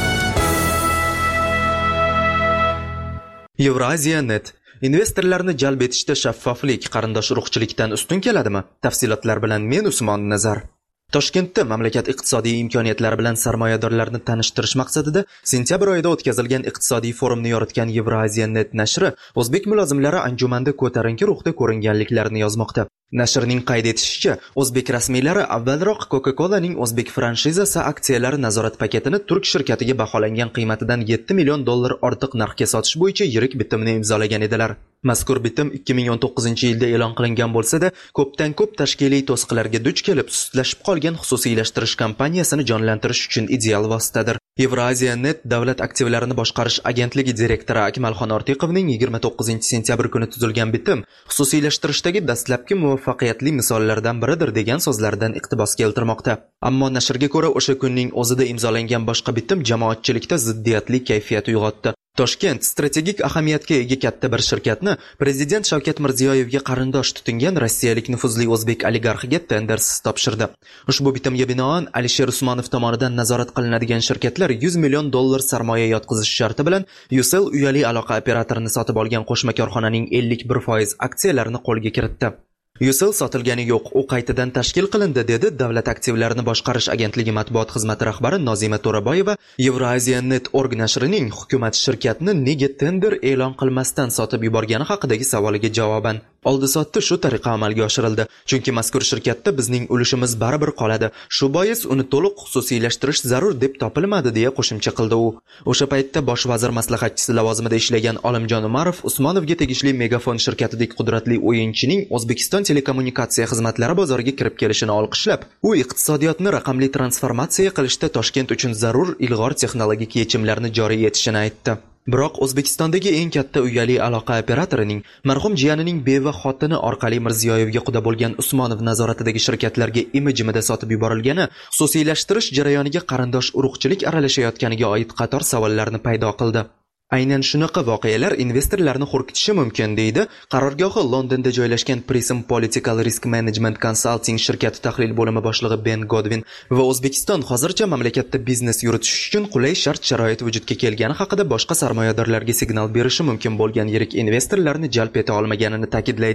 Euraziya.net investorlarni jalb etishda shaffoflik qarindosh urug'chilikdan ustun keladimi? Tafsilotlar bilan men Usmon Nazar. Toshkentda mamlakat iqtisodiy imkoniyatlari bilan sarmoyadorlarni tanishtirish maqsadida sentyabr oyida o'tkazilgan iqtisodiy forumni yoritgan Euraziya.net nashri o'zbek mulozimlari anjumanda ko'tarinki ruhda ko'ringanliklarini yozmoqda. Nashrning qayd etishicha, o'zbek rasmiylari avvalroq Coca-Colaning o'zbek franshizasi aksiyalari nazorat paketini turk shirkatiga baholangan qiymatidan yetti million dollar ortiq narxga sotish bo'yicha yirik bitimni imzolagan edilar. Mazkur bitim ikki ming o'n to'qqizinchi yilda e'lon qilingan bo'lsa-da, ko'pdan ko'p tashkiliy to'siqlarga duch kelib, sustlashib qolgan xususiylashtirish kampaniyasini jonlantirish uchun ideal vositadir. Euraziya.net davlat aktivlarini boshqarish agentligi direktori Akmalxon Ortiqovning yigirma to'qqizinchi sentyabr kuni tuzilgan bitim xususiylashtirishdagi dastlabki muvaffaqiyatli misollardan biridir degan so'zlardan iqtibos keltirmoqda. Ammo nashrga ko'ra o'sha kunning o'zida imzolangan boshqa bitim jamoatchilikda ziddiyatli kayfiyat uyg'otdi. Toshkent strategik ahamiyatga ega katta bir shirkatni prezident Shavkat Mirziyoyevga qarindosh tutingan rossiyalik nufuzli o'zbek oligarxiga tendersiz topshirdi. Ushbu bitimga binoan Alisher Usmonov tomonidan nazorat qilinadigan shirkatlar yuz million dollar sarmoya yotqizish sharti bilan Ucell uyali aloqa operatorini sotib olgan qo'shma korxonaning ellik bir foiz aksiyalarini qo'lga kiritdi. Ucell sotilgani yo'q, u qaytadan tashkil qilindi, dedi Davlat aktivlarini boshqarish agentligi matbuot xizmati rahbari Nozima To'raboyeva Euraziya.net org nashrining hukumat shirkatni nega tender e'lon qilmasdan sotib yuborgani haqidagi savoliga javoban. Oldi-sotdi shu tariqa amalga oshirildi, chunki mazkur shirkatda bizning ulushimiz baribir qoladi. Shu bois uni to'liq xususiylashtirish zarur deb topilmadi, deya qo'shimcha qildi u. O'sha paytda bosh vazir maslahatchisi lavozimida ishlagan Olimjon Umarov Usmonovga tegishli Megafon shirkatidek qudratli o'yinchining O'zbekiston telekommunikatsiya xizmatlari bozoriga kirib kelishini olqishlab, u iqtisodiyotni raqamli transformatsiya qilishda Toshkent uchun zarur ilg'or texnologik yechimlarni joriy etishini aytdi. Biroq O'zbekistondagi eng katta uyali aloqa operatorining marhum jiyanining beva xotini orqali Mirziyoyevga quda bo'lgan Usmonov nazoratidagi shirkatlarga imijimida sotib yuborilgani xususiylashtirish jarayoniga qarindosh urug'chilik aralashayotganiga oid qator savollarni paydo qildi. Aynan shunaqa voqealar investorlarni qo'rqitishi mumkin, deydi qarorgohi Londonda joylashgan Prism Political Risk Management Consulting shirkati tahlil bo'limi boshlig'i Ben Godwin va O'zbekiston hozircha mamlakatda biznes yuritish uchun qulay shart-sharoit vujudga kelgani haqida boshqa sarmoyadorlarga signal berishi mumkin bo'lgan yirik investorlarni jalb eta olmaganini ta'kidlaydi.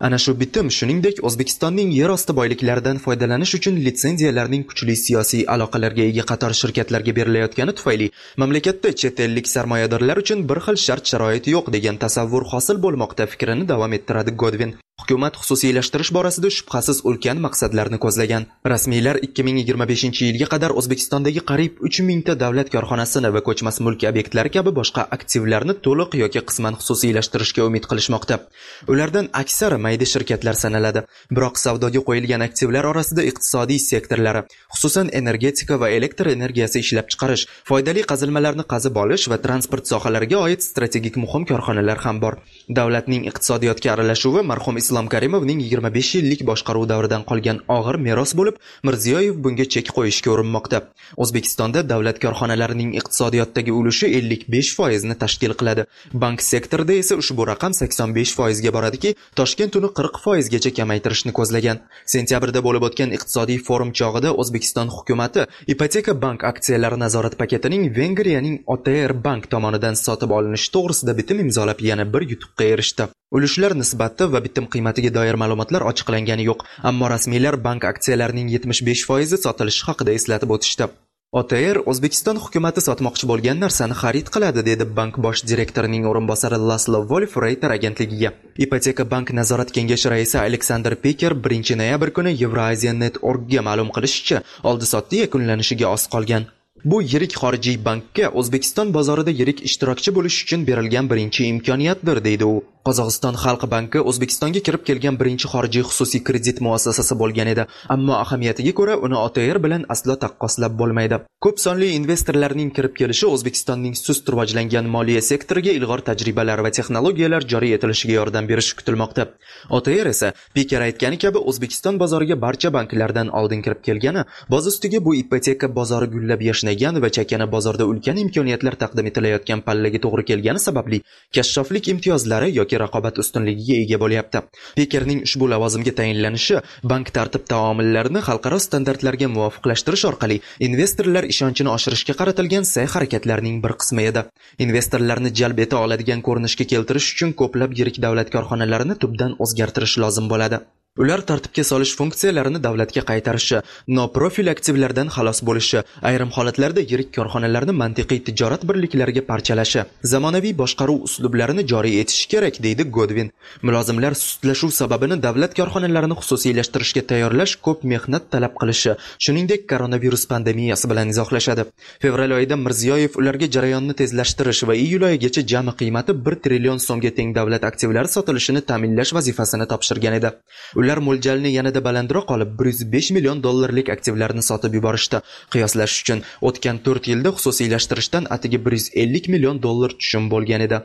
Ana shu bitim shuningdek O'zbekistonning yer osti boyliklaridan foydalanish uchun litsenziyalarning kuchli siyosiy aloqalarga ega qator shirkatlarga berilayotgani tufayli mamlakatda chet ellik sarmoyadorlar uchun bir xil shart-sharoit yo'q degan tasavvur hosil bo'lmoqda fikrini davom ettiradi Godwin. Hukumat xususiylashtirish borasida shubhasiz ulkan maqsadlarni ko'zlagan. Rasmiylar ikki ming yigirma beshinchi yilga qadar O'zbekistondagi qariyb uch mingta davlat korxonasini va ko'chmas mulk obyektlari kabi boshqa aktivlarni to'liq yoki qisman xususiylashtirishga umid qilishmoqda. Ulardan aksari mayda shirkatlar sanaladi. Biroq savdoga qo'yilgan aktivlar orasida iqtisodiy sektorlari, xususan energetika va elektr energiyasi ishlab chiqarish, foydali qazilmalarni qazib olish va transport sohalariga oid strategik muhim korxonalar ham bor. Davlatning iqtisodiyotga aralashuvi marhum Islom Karimovning yigirma besh yillik boshqaruv davridan qolgan og'ir meros bo'lib, Mirziyoyev bunga chek qo'yishga urinmoqda. O'zbekistonda davlat korxonalarining iqtisodiyotdagi ulushi ellik besh foiz ni tashkil qiladi. Bank sektorida esa ushbu raqam sakson besh foiz ga boradiki, Toshkent uni qirq foiz gacha kamaytirishni ko'zlagan. Sentyabrda bo'lib o'tgan iqtisodiy forum chog'ida O'zbekiston hukumatı ipoteka bank aksiyalari nazorat paketining Vengriyaning O T R Bank tomonidan sotib olinishi to'g'risida bitim imzolab yana bir yutuqqa erishdi. Ulushlar nisbati va bitim qiymatiga doir ma'lumotlar ochiqlangani yo'q, ammo rasmiylar bank aksiyalarining yetmish besh foiz sotilishi haqida eslatib o'tishdi. O T R O'zbekiston hukumatı sotmoqchi bo'lgan narsani xarid qiladi, dedi bank bosh direktorining o'rinbosari Laslo Wolf Reuters agentligiga. Ipoteka bank nazorat kengashi raisi Alexander Peker birinchi noyabr kuni Eurasia Net nokta org ga ma'lum qilishicha, oldi-sotdi yakunlanishiga oz qolgan. Bu yirik xorijiy bankka O'zbekiston bozorida yirik ishtirokchi bo'lish uchun berilgan birinchi imkoniyatdir, deydi u. Qozog'iston Xalq banki O'zbekistonga kirib kelgan birinchi xorijiy xususiy kredit muassasasi bo'lgan edi, ammo ahamiyatiga ko'ra uni O T R bilan aslo taqqoslab bo'lmaydi. Ko'p sonli investorlarning kirib kelishi O'zbekistonning sust rivojlangan moliya sektoriga ilg'or tajribalar va texnologiyalar joriy etilishiga yordam berishi kutilmoqda. O T R esa Peker aytgani kabi O'zbekiston bozoriga barcha banklardan oldin kirib kelgani, boz ustiga bu ipoteka bozori gullab yashnagan va chakana bozorda ulkan imkoniyatlar taqdim etilayotgan pallaga to'g'ri kelgani sababli kashshoflik imtiyozlari yoki raqobat ustunligiga ega bo'lyapti. Pekerning ushbu lavozimga tayinlanishi bank tartib taomillarini xalqaro standartlarga muvofiqlashtirish orqali investorlar ishonchini oshirishga qaratilgan sa'y-harakatlarning bir qismi edi. Investorlarni jalb eta oladigan ko'rinishga keltirish uchun ko'plab yirik davlat korxonalarini tubdan o'zgartirish lozim bo'ladi. Ular tartibga solish funksiyalarini davlatga qaytarishi, noprofil aktivlardan xalos bo'lishi, ayrim holatlarda yirik korxonalarni mantiqiy tijorat birliklariga parchalashi, zamonaviy boshqaruv uslublarini joriy etish kerak, deydi Godwin. Mulozimlar sustlashuv sababini davlat korxonalarini xususiylashtirishga tayyorlash ko'p mehnat talab qilishi, shuningdek koronavirus pandemiyasi bilan izohlashadi. Fevral oyida Mirziyoyev ularga jarayonni tezlashtirish va iyul oyigacha jami qiymati bir trillion so'mga teng davlat aktivlari sotilishini ta'minlash vazifasini topshirgan edi. Ular mo'ljalni yanada balandroq olib bir yuz besh million dollarlik aktivlarni sotib yuborishdi. Qiyoslash uchun o'tgan to'rt yilda xususiylashtirishdan atigi bir yuz ellik million dollar tushum bo'lgan edi.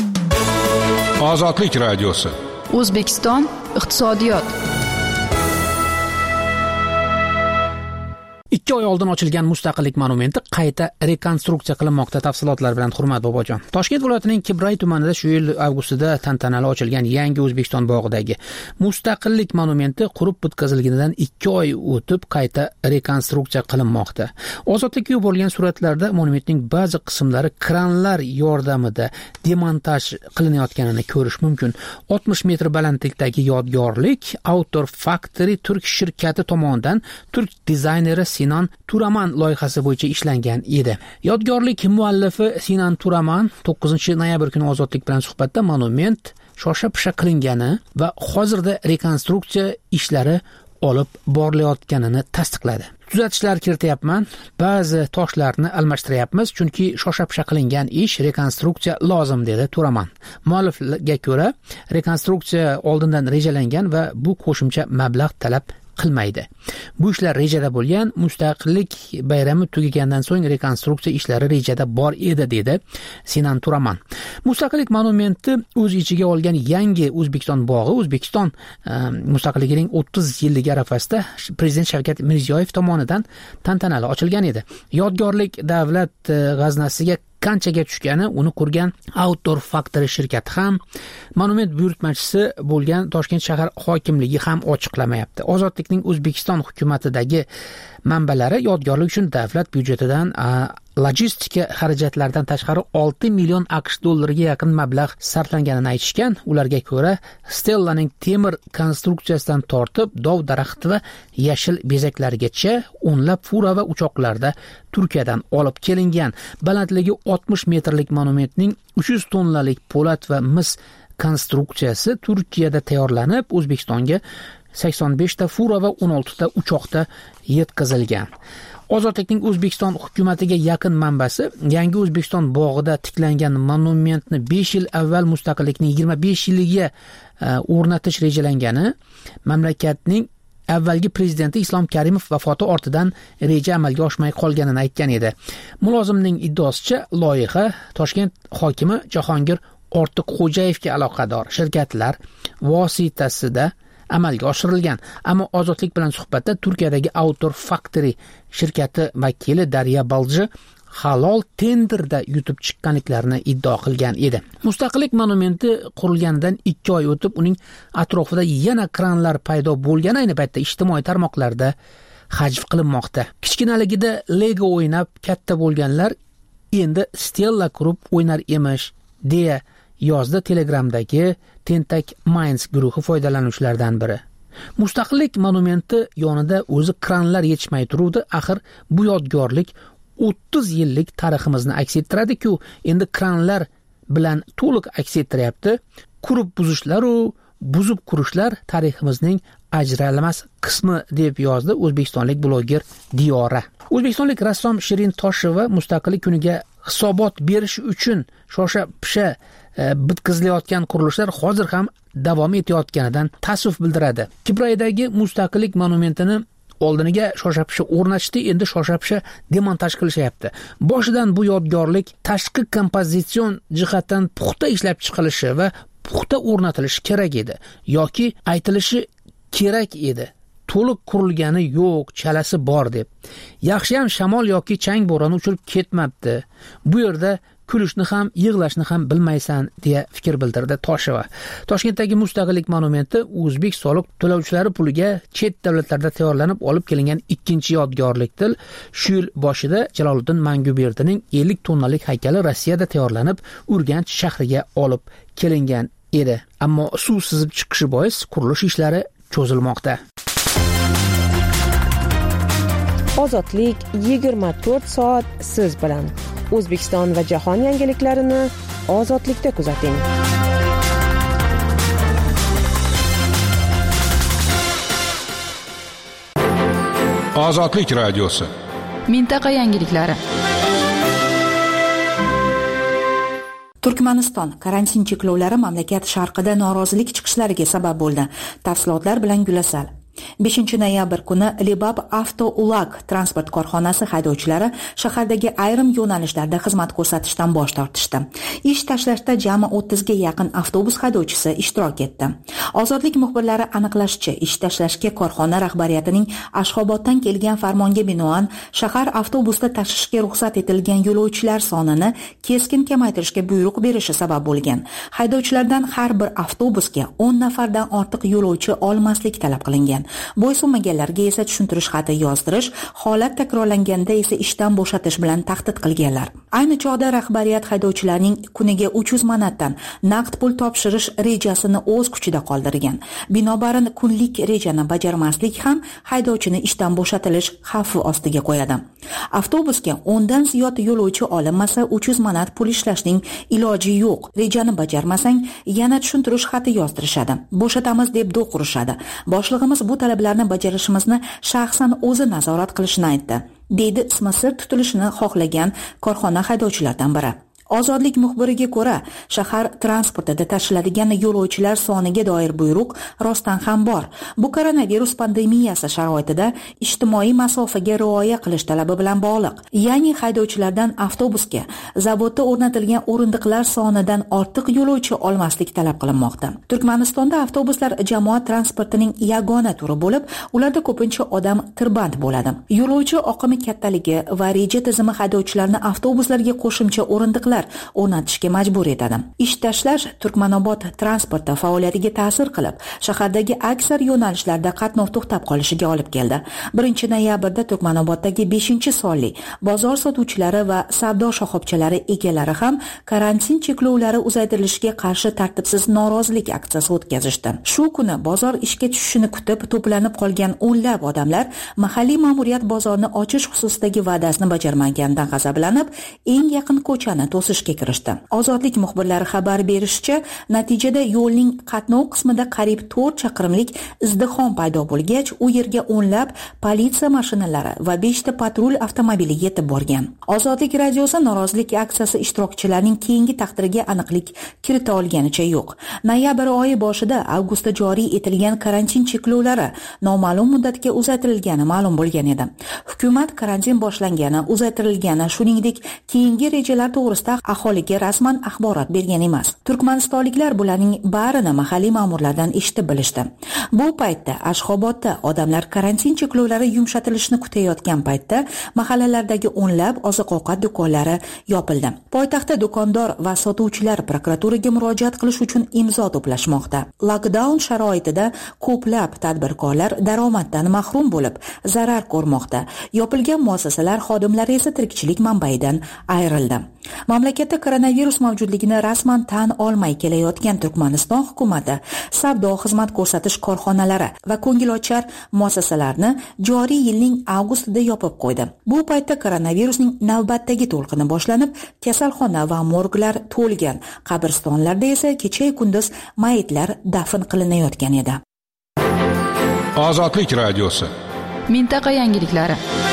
Ozodlik radiosi. O'zbekiston iqtisodiyot. ikki oy oldin ochilgan Mustaqillik monumenti qayta rekonstruksiya qilinmoqda. Tafsilotlar bilan Hurmat Bobojon. Toshkent viloyatining Kibray tumanida shu yil avgustida tantanali ochilgan yangi O'zbekiston bog'idagi Mustaqillik monumenti qurib bitkazilganidan ikki oy o'tib qayta rekonstruksiya qilinmoqda. Ozodlikka yuborilgan suratlarda monumentning ba'zi qismlari kranlar yordamida demontaj qilinayotganini ko'rish mumkin. oltmish metr balandlikdagi yodgorlik Outdoor Factory Turk shirkati tomonidan turk dizayneri Sinan Turaman loyihasi bo'yicha ishlangan edi. Yodgorlik muallifi Sinan Turaman to'qqizinchi noyabr kuni Ozodlik bilan suhbatda monument shosha-pisha qilingani va hozirda rekonstruksiya ishlari olib borilayotganini tasdiqladi. Tuzatishlar kirityapman, ba'zi toshlarni almashtiryapmiz, chunki shosha-pisha qilingan ish rekonstruksiya lozim, dedi Turaman. Muallifga ko'ra, rekonstruksiya oldindan rejalangan va bu qo'shimcha mablag' talab qilmaydi. Bu ishlar rejada bo'lgan, Mustaqillik bayrami tugagandan so'ng rekonstruksiya ishlari rejada bor edi, dedi Sinan Turaman. Mustaqillik monumenti o'z ichiga olgan yangi O'zbekiston bog'i O'zbekiston e, mustaqilligining o'ttiz yilligi arafasida Prezident Shavkat Mirziyoyev tomonidan tantanali ochilgan edi. Yodgorlik davlat e, g'aznasiga qanchaga tushgani uni qurgan Outdoor Factory shirkati ham, monument buyurtmachisi bo'lgan Toshkent shahar hokimligi ham ochiqlamayapti. Ozodlikning O'zbekiston hukumatidagi manbalari yodgorlik uchun davlat byudjetidan logistika xarajatlaridan tashqari olti million aqsh dollariga yaqin mablag' sarflanganini aytishgan. Ularga ko'ra, Stellaning temir konstruksiyasidan tortib dov daraxti va yashil bezaklarigacha o'nlab fura va uchoqlarda Turkiyadan olib kelingan. Balandligi oltmish metrlik monumentning uch yuz tonnalik po'lat va mis konstruksiyasi Turkiyada tayyorlanib, O'zbekistonga sakson besh ta fura va o'n olti ta uchoqda yetkazilgan. Ozodlikning O'zbekiston hukumatiga yaqin manbasi Yangi O'zbekiston bog'ida tiklangan monumentni besh yil avval mustaqillikning yigirma besh yiliga o'rnatish rejalangani, mamlakatning avvalgi prezidenti Islom Karimov vafoti ortidan reja amalga oshmay qolganini aytgan edi. Mulozimning iddaosicha, loyiha Toshkent hokimi Jahongir Ortiqxo'jayevga aloqador shirkatlar vositasida amalga oshirilgan. Ammo Ozodlik bilan suhbatda Turkiyadagi Autor Factory shirkati vakili Darya Balji halol tenderda yutib chiqqanliklarini iddao qilgan edi. Mustaqillik monumenti qurilganidan ikki oy o'tib, uning atrofida yana kranlar paydo bo'lgani ayni paytda ijtimoiy tarmoqlarda hajv qilinmoqda. Kichkinaligida Lego o'ynab katta bo'lganlar endi Stella Group o'ynar emish, deya yozdi Telegramdagi Tentak Minds guruhi foydalanuvchilaridan biri. Mustaqillik monumenti yonida o'zi kranlar yetishmay turuvdi. Axir bu yodgorlik o'ttiz yillik tariximizni aks ettiradi-ku, endi kranlar bilan to'liq aks ettiryapti. Qurib buzishlar u buzib qurishlar tariximizning ajralmas qismi, deb yozdi o'zbekistonlik bloger Diyora. O'zbekistonlik rassom Shirin Tosheva mustaqillik kuniga hisobot berish uchun shosha-pisha bitkazilayotgan qurilishlar hozir ham davom etayotganidan ta'suf bildiradi. Kibraydagi mustaqillik monumentini oldiniga shosha-pisha o'rnatishdi, endi shosha-pisha demontaj qilishyapti. Boshidan bu yodgorlik tashqi kompozitsion jihatdan puxta ishlab chiqilishi va puxta o'rnatilishi kerak edi yoki aytilishi kerak edi. To'liq qurilgani yo'q, chalasi bor deb. Yaxshi ham shamol yoki chang bo'roni uchirib ketmabdi. Bu yerda kulishni ham, yig'lashni ham bilmaysan, deya fikr bildirdi Tosheva. Toshkentdagi mustaqillik monumenti o'zbek soliq to'lovchilari puliga chet davlatlarda tayyorlanib olib kelingan ikkinchi yodgorlikdir. Shu yil boshida Jaloliddin Manguberdining ellik tonnalik haykali Rossiyada tayyorlanib, Urganch shahriga olib kelingan edi. Ammo suv sizib chiqishi bois qurilish ishlari cho'zilmoqda. Ozodlik yigirma to'rt soat siz bilan. O'zbekiston va jahon yangiliklarini Ozodlikda kuzating. Ozodlik radiosi. Mintaqa yangiliklari. Turkmaniston karantin cheklovlari mamlakat sharqida norozilik chiqishlariga sabab bo'ldi. Tafsilotlar bilan Gulasal. beshinchi noyabr kuni Libab Avto Ulag transport korxonasi haydovchilari shahardagi ayrim yo'nalishlarda xizmat ko'rsatishdan bosh tortishdi. Ish tashlashda jami o'ttizga yaqin avtobus haydovchisi ishtirok etdi. Ozodlik muxbirlari aniqlashicha, ish tashlashga korxona rahbariyatining Ashxoboddan kelgan farmonga binoan shahar avtobusda tashishga ruxsat etilgan yo'lovchilar sonini keskin kamaytirishga buyruq berishi sabab bo'lgan. Haydovchilardan har bir avtobusga o'n nafardan ortiq yo'lovchi olmaslik talab qilingan. Bo'ysunmaganlarga esa tushuntirish xati yozdirish, holat takrorlanganda esa ishdan bo'shatish bilan tahdid qilganlar. Ayni chog'da rahbariyat haydovchilarning kuniga uch yuz manatdan naqd pul topshirish rejasini o'z kuchida qoldirgan. Binobarin kunlik rejani bajarmaslik ham haydovchini ishdan bo'shatilish xavfi ostiga qo'yadi. Avtobusga o'ndan ziyod yo'lovchi olinmasa uch yuz manat pul ishlashning iloji yo'q. Rejani bajarmasang yana tushuntirish xati yozdirishadi. Bo'shatamiz deb do'q urishadi. Boshlig'imiz bu talablarni bajarishimizni shaxsan o'zi nazorat qilishini aytdi, deydi ismi sir tutilishini xohlagan korxona haydovchilaridan biri. Ozodlik muxbiriga ko'ra, shahar transportida tashiladigan yo'lovchilar soniga doir buyruq rostdan ham bor. Bu koronavirus pandemiyasi sharoitida ijtimoiy masofaga rioya qilish talabi bilan bog'liq. Ya'ni haydovchilardan avtobusga zavodda o'rnatilgan o'rindiqlar sonidan ortiq yo'lovchi olmaslik talab qilinmoqda. Turkmanistonda avtobuslar jamoat transportining yagona turi bo'lib, ularda ko'pincha odam tirband bo'ladi. Yo'lovchi oqimi kattaligi va reja tizimi haydovchilarni avtobuslarga qo'shimcha o'rindiqlar cheklovlar o'rnatishga majbur etadi. Ish tashlash Turkmanobod transporti faoliyatiga ta'sir qilib, shahardagi aksar yo'nalishlarda qatnov to'xtab qolishiga olib keldi. birinchi noyabrda Turkmanoboddagi beshinchi sonli bozor sotuvchilari va savdo shoxobchalari egalari ham karantin cheklovlari uzaytirilishiga qarshi tartibsiz norozilik aksiyasi o'tkazishdi. Shu kuni bozor ishga tushishini kutib to'planib qolgan o'nlab odamlar mahalliy ma'muriyat bozorni ochish xususidagi va'dasini bajarmaganidan g'azablanib, eng yaqin ko'chani to'sishga kirishdi. Ozodlik muxbirlari xabar berishicha, natijada yo'lning qatnov qismida qariyb to'rt chaqirimlik izdihom paydo bo'lgach, u yerga o'nlab politsiya mashinalari va beshta patrul avtomobili yetib borgan. Ozodlik radiosi norozilik aksiyasi ishtirokchilarining keyingi taqdiriga aniqlik kirita olganicha yo'q. Noyabr oyi boshida avgustda joriy etilgan karantin cheklovlari noma'lum muddatga uzaytirilgani ma'lum bo'lgan edi. Hukumat karantin boshlangani, uzaytirilgani, shuningdek keyingi rejalar to'g'risida aholiga rasman axborot bergan emas. Turkmanistonliklar bularning barini mahalliy ma'murlardan eshitib bilishdi. Bu paytda Ashxobodda odamlar karantin cheklovlari yumshatilishini kutayotgan paytda mahallalardagi o'nlab oziq-ovqat do'konlari yopildi. Poytaxtda do'kondor va sotuvchilar prokuraturaga murojaat qilish uchun imzo to'plashmoqda. Lockdown sharoitida ko'plab tadbirkorlar daromaddan mahrum bo'lib, zarar ko'rmoqda. Yopilgan muassasalar xodimlari esa tirikchilik manbaidan ayrildi. Mamlakatda koronavirus mavjudligini rasman tan olmay kelayotgan Turkmaniston hukumati savdo xizmat ko'rsatish korxonalari va ko'ngilochar muassasalarni joriy yilning avgustida yopib qo'ydi. Bu paytda koronavirusning navbatdagi to'lqini boshlanib, kasalxona va morglar to'lgan. Qabristonlarda esa kecha-yu kunduz mayitlar dafn qilinayotgan edi. Ozodlik radiosi. Mintaqa yangiliklari.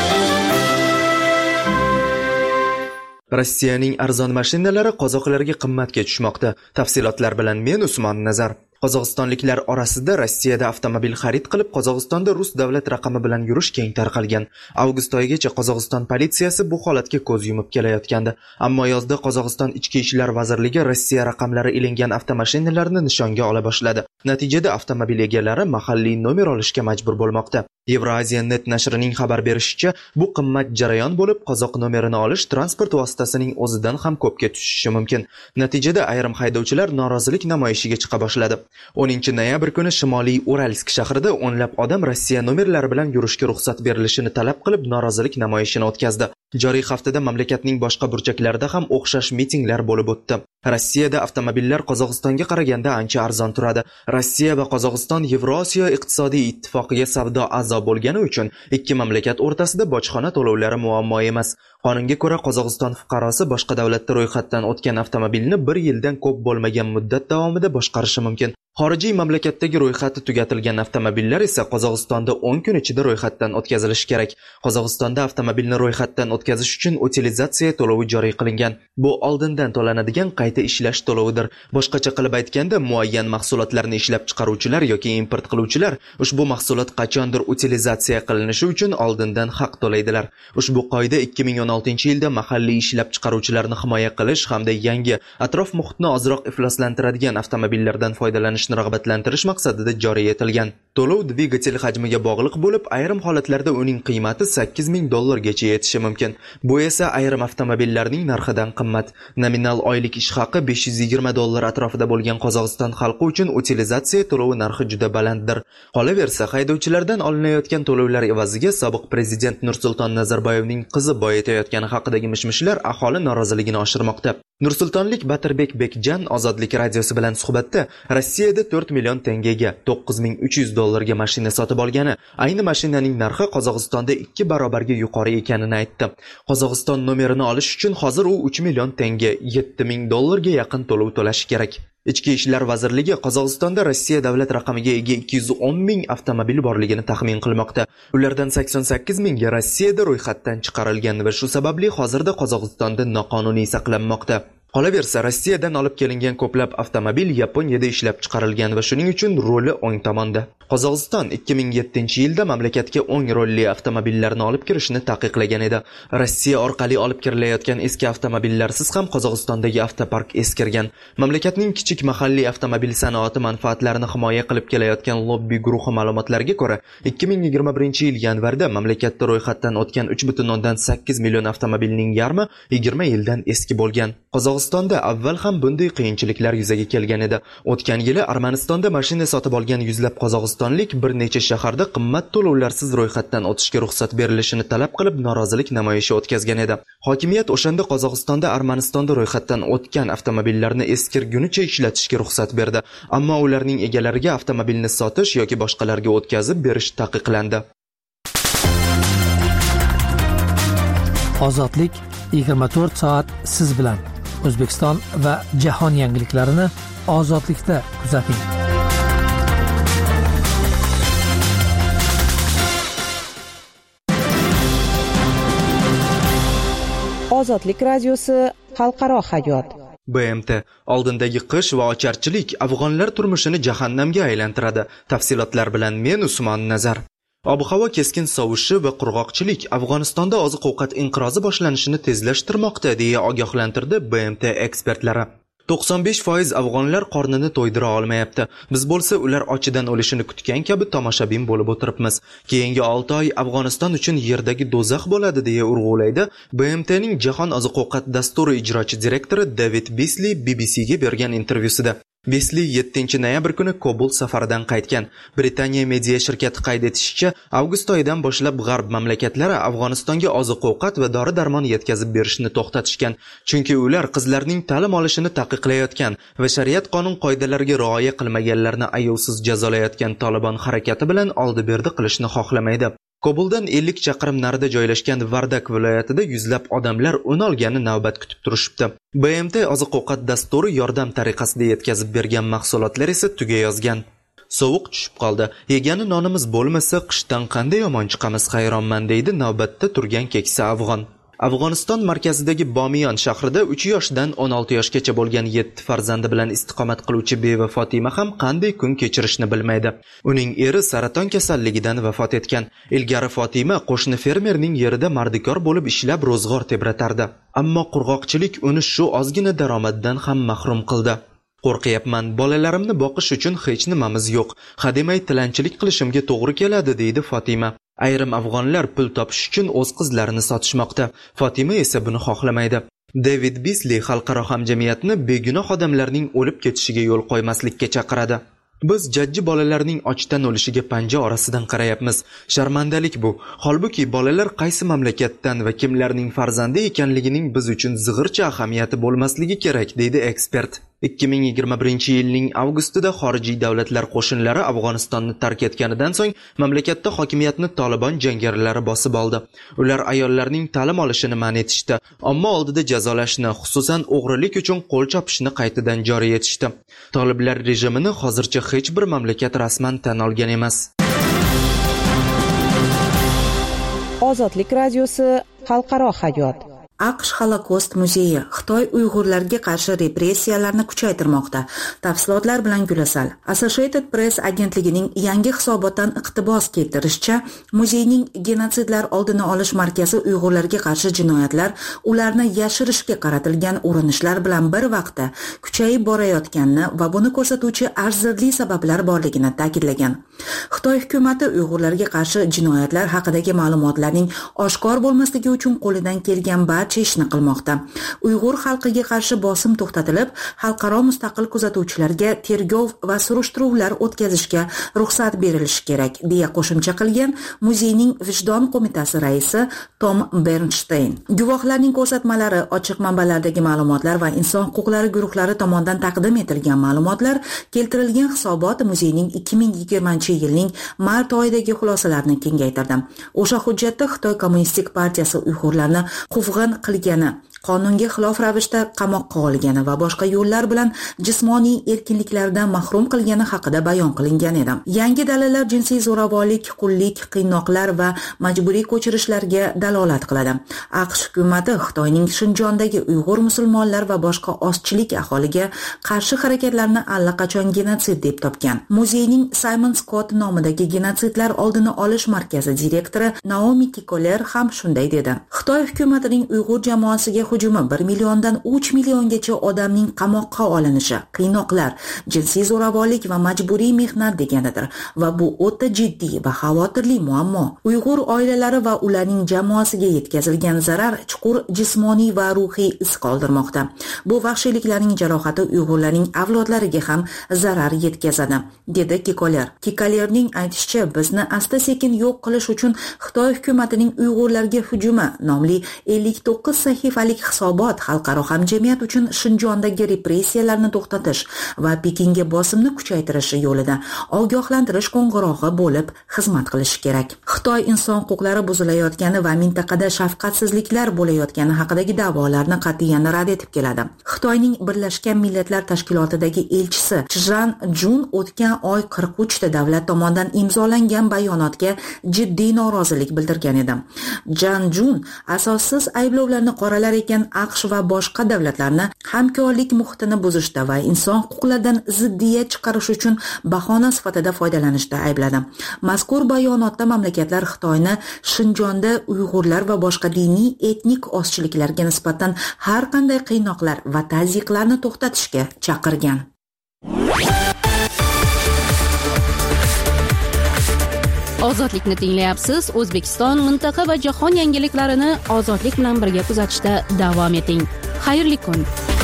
Rossiyaning arzon mashinalari qozoqlarga qimmatga tushmoqda. Tafsilotlar bilan men Usmon Nazar. Qozog'istonliklar orasida Rossiyada avtomobil xarid qilib, Qozog'istonda rus davlat raqami bilan yurish keng tarqalgan. Avgust oyigacha Qozog'iston politsiyasi bu holatga ko'z yumib kelayotgandi. Ammo yozda Qozog'iston Ichki ishlar vazirligi Rossiya raqamlari ilingan avtomashinalarni nishonga ola boshladi. Natijada avtomobil egalari mahalliy nomer olishga majbur bo'lmoqda. Euraziya.net nashrining xabar berishicha, bu qimmat jarayon bo'lib, qozoq nomerini olish transport vositasining o'zidan ham ko'pga tushishi mumkin. Natijada ayrim haydovchilar norozilik namoyishiga chiqa boshladi. o'ninchi noyabr kuni Shimoliy Uralsk shahrida o'nlab odam Rossiya nomerlari bilan yurishga ruxsat berilishini talab qilib norozilik namoyishini o'tkazdi. Joriy haftada mamlakatning boshqa burchaklarida ham o'xshash mitinglar bo'lib o'tdi. Rossiyada avtomobillar Qozog'istonga qaraganda ancha arzon turadi. Rossiya va Qozog'iston Yevrosiyo iqtisodiy ittifoqiga savdo a'zo bo'lgani uchun ikki mamlakat o'rtasida bojxona to'lovlari muammo emas. Qonunga ko'ra Qozog'iston fuqarosi boshqa davlatda ro'yxatdan o'tgan avtomobilni bir yildan ko'p bo'lmagan muddat davomida boshqarishi mumkin. Xorijiy mamlakatdagi ro'yxati tugatilgan avtomobillar esa Qozog'istonda o'n kun ichida ro'yxatdan o'tkazilishi kerak. Qozog'istonda avtomobilni ro'yxatdan o'tkazish uchun utilizatsiya to'lovi joriy qilingan. Bu oldindan to'lanadigan qayta ishlash to'lovidir. Boshqacha qilib aytganda, muayyan mahsulotlarni ishlab chiqaruvchilar yoki import qiluvchilar ushbu mahsulot qachondir utilizatsiya qilinishi uchun oldindan haq to'laydilar. Ushbu qoida ikki ming o'n oltinchi yilda mahalliy ishlab chiqaruvchilarni himoya qilish hamda yangi atrof muhitni ozroq ifloslantiradigan avtomobillardan foydalanish rag'batlantirish maqsadida joriy etilgan. To'lov dvigatel hajmiga bog'liq bo'lib, ayrim holatlarda uning qiymati sakkiz ming dollargacha yetishi mumkin. Bu esa ayrim avtomobillarning narxidan qimmat. Nominal oylik ish haqi besh yuz yigirma dollar atrofida bo'lgan Qozog'iston xalqi uchun utilizatsiya to'lovi narxi juda balanddir. Qolaversa, haydovchilardan olinayotgan to'lovlar evaziga sobiq prezident Nursulton Nazarboyevning qizi boyitayotgani haqidagi mishmishlar aholi noroziligini oshirmoqda. Nursultonlik Batirbek Bekjan Ozodlik radiosi bilan suhbatda Rossiyada to'rt million tengaga to'qqiz ming uch yuz dollarga mashina sotib olgani, ayni mashinaning narxi Qozog'istonda ikki barobarga yuqori ekanini aytdi. Qozog'iston nomerini olish uchun hozir u uch million tenge, yetti ming dollarga yaqin to'lov to'lashi kerak. Ichki ishlar vazirligi Qozog'istonda Rossiya davlat raqamiga ega ikki yuz o'n ming avtomobil borligini taxmin qilmoqda. Ulardan sakson sakkiz mingi Rossiyada ro'yxatdan chiqarilgan va shu sababli hozirda Qozog'istonda noqonuniy saqlanmoqda. Qolaversa, Rossiyadan olib kelingan ko'plab avtomobil Yaponiyada ishlab chiqarilgan va shuning uchun roli o'ng tomonda. Qozog'iston ikki ming yettinchi yilda mamlakatga o'ng rolli avtomobillarni olib kirishni taqiqlagan edi. Rossiya orqali olib kirilayotgan eski avtomobillarsiz ham Qozog'istondagi avtopark eskirgan. Mamlakatning kichik mahalliy avtomobil sanoati manfaatlarini himoya qilib kelayotgan lobbi guruhi ma'lumotlariga ko'ra, ikki ming yigirma birinchi yil yanvarda mamlakatda ro'yxatdan o'tgan uch butun o'ndan sakkiz million avtomobilning yarmi yigirma yildan eski bo'lgan. Qozog'istonda avval ham bunday qiyinchiliklar yuzaga kelgan edi. O'tgan yili Armanistonda mashina sotib olgan yuzlab qozog'istonlik bir necha shaharda qimmat to'lovlarsiz ro'yxatdan o'tishga ruxsat berilishini talab qilib norozilik namoyishi o'tkazgan edi. Hokimiyat o'shanda Qozog'istonda Armanistonda ro'yxatdan o'tgan avtomobillarni eskirgunicha ishlatishga ruxsat berdi, ammo ularning egalariga avtomobilni sotish yoki boshqalarga o'tkazib berish taqiqlandi. Ozodlik yigirma to'rt soat siz bilan. O'zbekiston va jahon yangiliklarini ozodlikda kuzating. Ozodlik radiosi xalqaro hayot. B M T oldindagi qish va ocharchilik afg'onlar turmushini jahannamga aylantiradi. Tafsilotlar bilan men Usmon Nazar. Ob-havo keskin sovishi va qurg'oqchilik Afg'onistonda oziq-ovqat inqirozi boshlanishini tezlashtirmoqda, deya ogohlantirdi B M T ekspertlari. to'qson besh foiz afg'onlar qornini to'ydira olmayapti. Biz bo'lsa ular ochidan o'lishini kutgan kabi tomoshabin bo'lib o'tiribmiz. Keyingi olti oy Afg'oniston uchun yerdagi do'zax bo'ladi, deya urg'ulaydi B M T'ning Jahon oziq-ovqat dasturi ijrochi direktori David Beasley B B C'ga bergan intervyusida. Beasley yettinchi noyabr kuni Kobul safaridan qaytgan. Britaniya media shirkati qayd etishicha, avgust oyidan boshlab g'arb mamlakatlari Afg'onistonga oziq-ovqat va dori-darmon yetkazib berishni to'xtatishgan, chunki ular qizlarning ta'lim olishini taqiqlayotgan va shariat qonun-qoidalariga rioya qilmaganlarni ayovsiz jazolayotgan Taliban harakati bilan oldi-berdi qilishni xohlamaydi. Kobuldan ellik chaqirim narida joylashgan Vardak viloyatida yuzlab odamlar un olgani navbat kutib turishibdi. B M T oziq-ovqat dasturi yordam tariqasida yetkazib bergan mahsulotlar esa tugayozgan. Sovuq tushib qoldi. Yegani nonimiz bo'lmasa, qishdan qanday yomon chiqamiz hayronman, deydi navbatda turgan keksa afg'on. Afg'oniston markazidagi Bomiyon shahrida uch yoshdan o'n olti yoshgacha bo'lgan yetti farzandi bilan istiqomat qiluvchi beva Fatima ham qanday kun kechirishni bilmaydi. Uning eri saraton kasalligidan vafot etgan. Ilgari Fatima qo'shni fermerning yerida mardikor bo'lib ishlab ro'zg'or tebratardi. Ammo qurg'oqchilik uni shu ozgina daromaddan ham mahrum qildi. Qo'rqyapman, bolalarimni boqish uchun hech nimamiz yo'q. Hademay tilanchilik qilishimga to'g'ri keladi, deydi Fatima. Ayrim afg'onlar pul topish uchun o'z qizlarini sotishmoqda. Fatima esa buni xohlamaydi. David Beasley xalqaro hamjamiyatni begunoh odamlarning o'lib ketishiga yo'l qo'ymaslikka chaqiradi. Biz jajji bolalarning ochdan o'lishiga panja orasidan qarayapmiz. Sharmandalik bu. Holbuki bolalar qaysi mamlakatdan va kimlarning farzandi ekanligining biz uchun zig'ircha ahamiyati bo'lmasligi kerak, deydi ekspert. ikki ming yigirma birinchi yilning avgustida xorijiy davlatlar qo'shinlari Afg'onistonni tark etganidan so'ng mamlakatda hokimiyatni Taliban jangarilari bosib oldi. Ular ayollarning ta'lim olishini man etishdi, ammo oldida jazolashni, xususan o'g'rilik uchun qo'l chopishni qaytadan joriy etishdi. Toliblar rejimini hozircha hech bir mamlakat rasman tan olgan emas. Ozodlik radiosi xalqaro hayot. AQSh Holokost muzeyi Xitoy Uyg'urlarga qarshi repressiyalarni kuchaytirmoqda. Tafsilotlar bilan Gulasal. Associated Press agentligining yangi hisobotdan iqtibos keltirishicha, muzeyning genotsidlar oldini olish markazi Uyg'urlarga qarshi jinoyatlar, ularni yashirishga qaratilgan urinishlar bilan bir vaqtda kuchayib borayotganini va buni ko'rsatuvchi arzirli sabablar borligini ta'kidlagan. Xitoy hukumatı Uyg'urlarga qarshi jinoyatlar haqidagi ma'lumotlarning oshkor bo'lmasligi uchun qo'lidan kelgan barcha ishni qilmoqda. Uyg'ur xalqiga qarshi bosim to'xtatilib, xalqaro mustaqil kuzatuvchilarga tergov va surishtiruvlar o'tkazishga ruxsat berilishi kerak, deya qo'shimcha qilgan muzeyning vijdon qo'mitasi raisi Tom Bernstein. Guvohlarning ko'rsatmalari, ochiq manbalardagi ma'lumotlar va inson huquqlari guruhlari tomonidan taqdim etilgan ma'lumotlar keltirilgan hisobot muzeyning ikki ming yigirmanchi yilning mart oyidagi xulosalarini kengaytirdi. O'sha hujjatda Xitoy Kommunistik partiyasi Uyg'urlarni quvg'in qilgani, qonunga xilof ravishda qamoqqa olgani va boshqa yo'llar bilan jismoniy erkinliklaridan mahrum qilgani haqida bayon qilingan edi. Yangi dalillar jinsiy zo'ravonlik, qullik, qiynoqlar va majburiy ko'chirishlarga dalolat qiladi. AQSh hukumati Xitoyning Shinjondagi Uyg'ur musulmonlar va boshqa ozchilik aholiga qarshi harakatlarni allaqachon genotsid deb topgan. Muzeyning Simon Scott nomidagi genotsidlar oldini olish markazi direktori Naomi Tikoler ham shunday dedi. Xitoy hukumatining Uyg'ur jamoasiga hujumi bir milliondan uch milliongacha odamning qamoqqa olinishi, qiynoqlar, jinsiy zo'ravonlik va majburiy mehnat deganidir va bu o'ta jiddiy va xavotirli muammo. Uyg'ur oilalari va ularning jamoasiga yetkazilgan zarar chuqur jismoniy va ruhiy iz qoldirmoqda. Bu vahshiyliklarning jarohati Uyg'urlarning avlodlariga ham zarar yetkazadi, dedi Kikoler. Kikolerning aytishicha, bizni asta-sekin yo'q qilish uchun Xitoy hukumatining Uyg'urlarga hujumi nomli ellik to'qqiz sahifalik hisobot xalqaro hamjamiyat uchun Shinjondagi repressiyalarni to'xtatish va Pekinga bosimni kuchaytirishi yo'lida ogohlantirish qo'ng'irog'i bo'lib xizmat qilishi kerak. Xitoy inson huquqlari buzilayotgani va mintaqada shafqatsizliklar bo'layotgani haqidagi da'volarni qat'iyan rad etib keladi. Xitoyning Birlashgan Millatlar Tashkilotidagi elchisi Zhan Jun o'tgan oy qirq uchta davlat tomonidan imzolangan bayonotga jiddiy norozilik bildirgan edi. Zhan Jun asossiz ayblovlarni qoralar ekan AQSh va boshqa davlatlarni hamkorlik muhitini buzishda va inson huquqlaridan ziddiyat chiqarish uchun bahona sifatida foydalanishda aybladi. Mazkur bayonotda mamlakatlar Xitoyni Shinjonda Uyg'urlar va boshqa diniy etnik ozchiliklarga nisbatan har qanday qiynoqlar va tazyiqlarni to'xtatishga chaqirgan. Ozodlikni tinglayapsiz. O'zbekiston, mintaqa va jahon yangiliklarini ozodlik bilan birga kuzatishda davom eting. Xayrli kun.